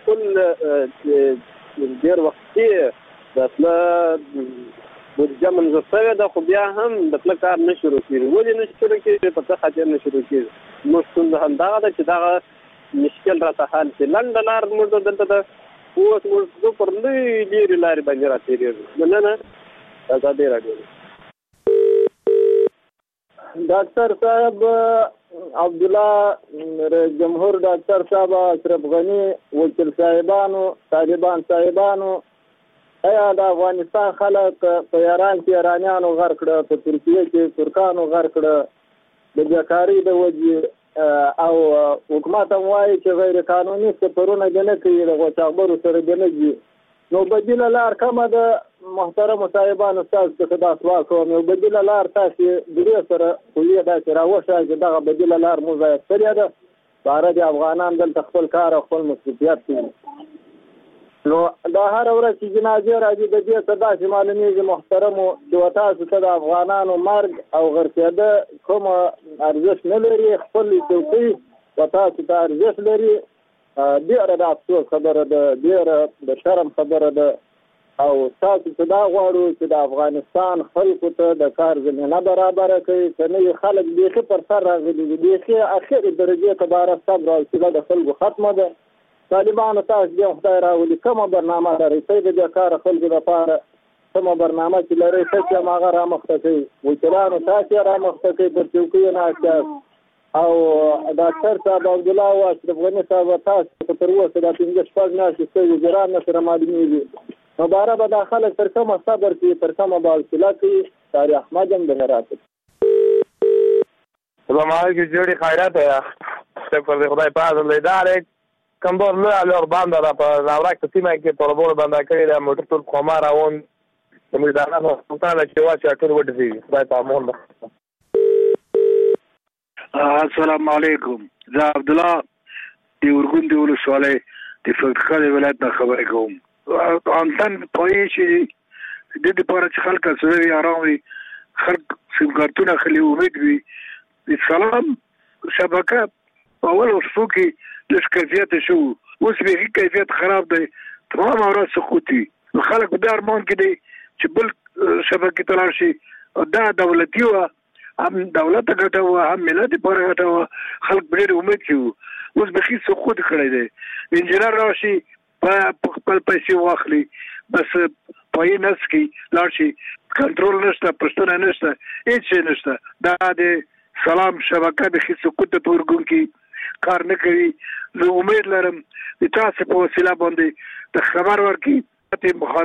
پل ډېر وختي د تله بودیجه منظور شوې ده، خو بیا هم د تله کار نه شروع کېږي. ولې نه شروع کېږي؟ په څه خاطر نه شروع کېږي؟ زموږ ستونزه همدغه ده چې دغه مشکل راته حل شي. لنډه لار زموږ دلته ده، اوس موږ زه پر لویې لرې لارې باندې را تېرېږو. مننه. ازادي راډیو. ډاکټر صاحب عبدالله رئیس جمهور، ډاکټر صاحب اشرف غني، وکیل صاحبانو، طالبان صاحبانو، ایا د افغانستان خلک په ایران کې ایرانیانو غر کړه، په ترکیه کې ترکانو غر کړه د بیکارۍ د وجې، او حکومت هم وایي چې غیر قانوني سفرونه دې نه کوي، د غوچاغبرو سره دې نه ځي. نو بدیله لار کومه ده؟ محترمو صاحبانو ستاسو څخه دا سوال کوم، یو بدیله لار تاسې درې سره خولې داسې راوښایي چې دغه بدیله لار مو ضایع کړې ده، باره د افغانان دلته خپل کار او خپل مصروفیت کوي. نو دا هر ورځ چې جنازې راځي د دې څه داسې معلومیږي محترمو چې تاسو ته د افغانانو مرګ او غرقېده کوم ارزښت نه لري، خپل څوکۍ و تاسو ته ارزښت لري. ډېره د افسوس خبره ده، ډېره د شرم خبره ده، او تاسو ته دا غواړو چې د افغانستان خلکو ته د کار زمینه برابره کوي، که نه وي خلک بیخي پر سر راغلي دي، بیخي اخرې درجې ته باره صبر او حوصله د خلکو ختمه ده. طالبانو تاسو بیا خدای راولي کومه برنامه لرئ ته د دې کاره خلکو لپاره، کومه برنامه چې لرئ تاسو هم هغه رامخته کوئ، وکیلانو تاسو یې رامخته کوئ، پر چوکیو ناست یاست، او ډاکټر صاحب عبدالله او اشرف غني صاحب تاسو ته تر اوسه دا پنځه شپږ میاشتې ستاسو وزیران نه سره معلومېږي، نو باره به دا خلک تر کومه صبر کوي، تر کومه به حوصله کوي. قاری احمد یم د هرات. سلام علیکم جوړې خیرات یا پر خدای پاک لیدار کمبور لوی الور باندې را په راوړک په سیمه کې ټولبور باندې کړی د موټر ټول قومه راون د میدان په ټاله چې واچ ټول وډې خدای په امون. السلام علیکم. زه عبد الله د ورګون د ولسوالۍ د فقره ولایت نه خبرې کوم. انتن پوي شي د دې لپاره چې خلک سره آرام وي، خلک سمګارتونه خلی امید وي. د سلام شبکه اول وسو کې د کیفیت شو، اوس به کیفیت خراب دی، تمام اورا سقوطي. خلک د ارمان کې دي چې بل شبکه تلار شي، دا دولتي و هم دولت ګټه هم ملت پر ګټه، خلک ډېر امید کوي. اوس به هیڅ سقوط کړی دی. انجنیر راشي په خپل پیسې واخلي، بس پای نس کې لاړ شي، کنټرول نشته، پښتنه نشته، هیڅ نشته. دا د سلام شبکه د هیڅ سقوط په ورګون کې کار نه کوي. زه امید لرم د تاسو په وسیله باندې د خبر ورکړي ته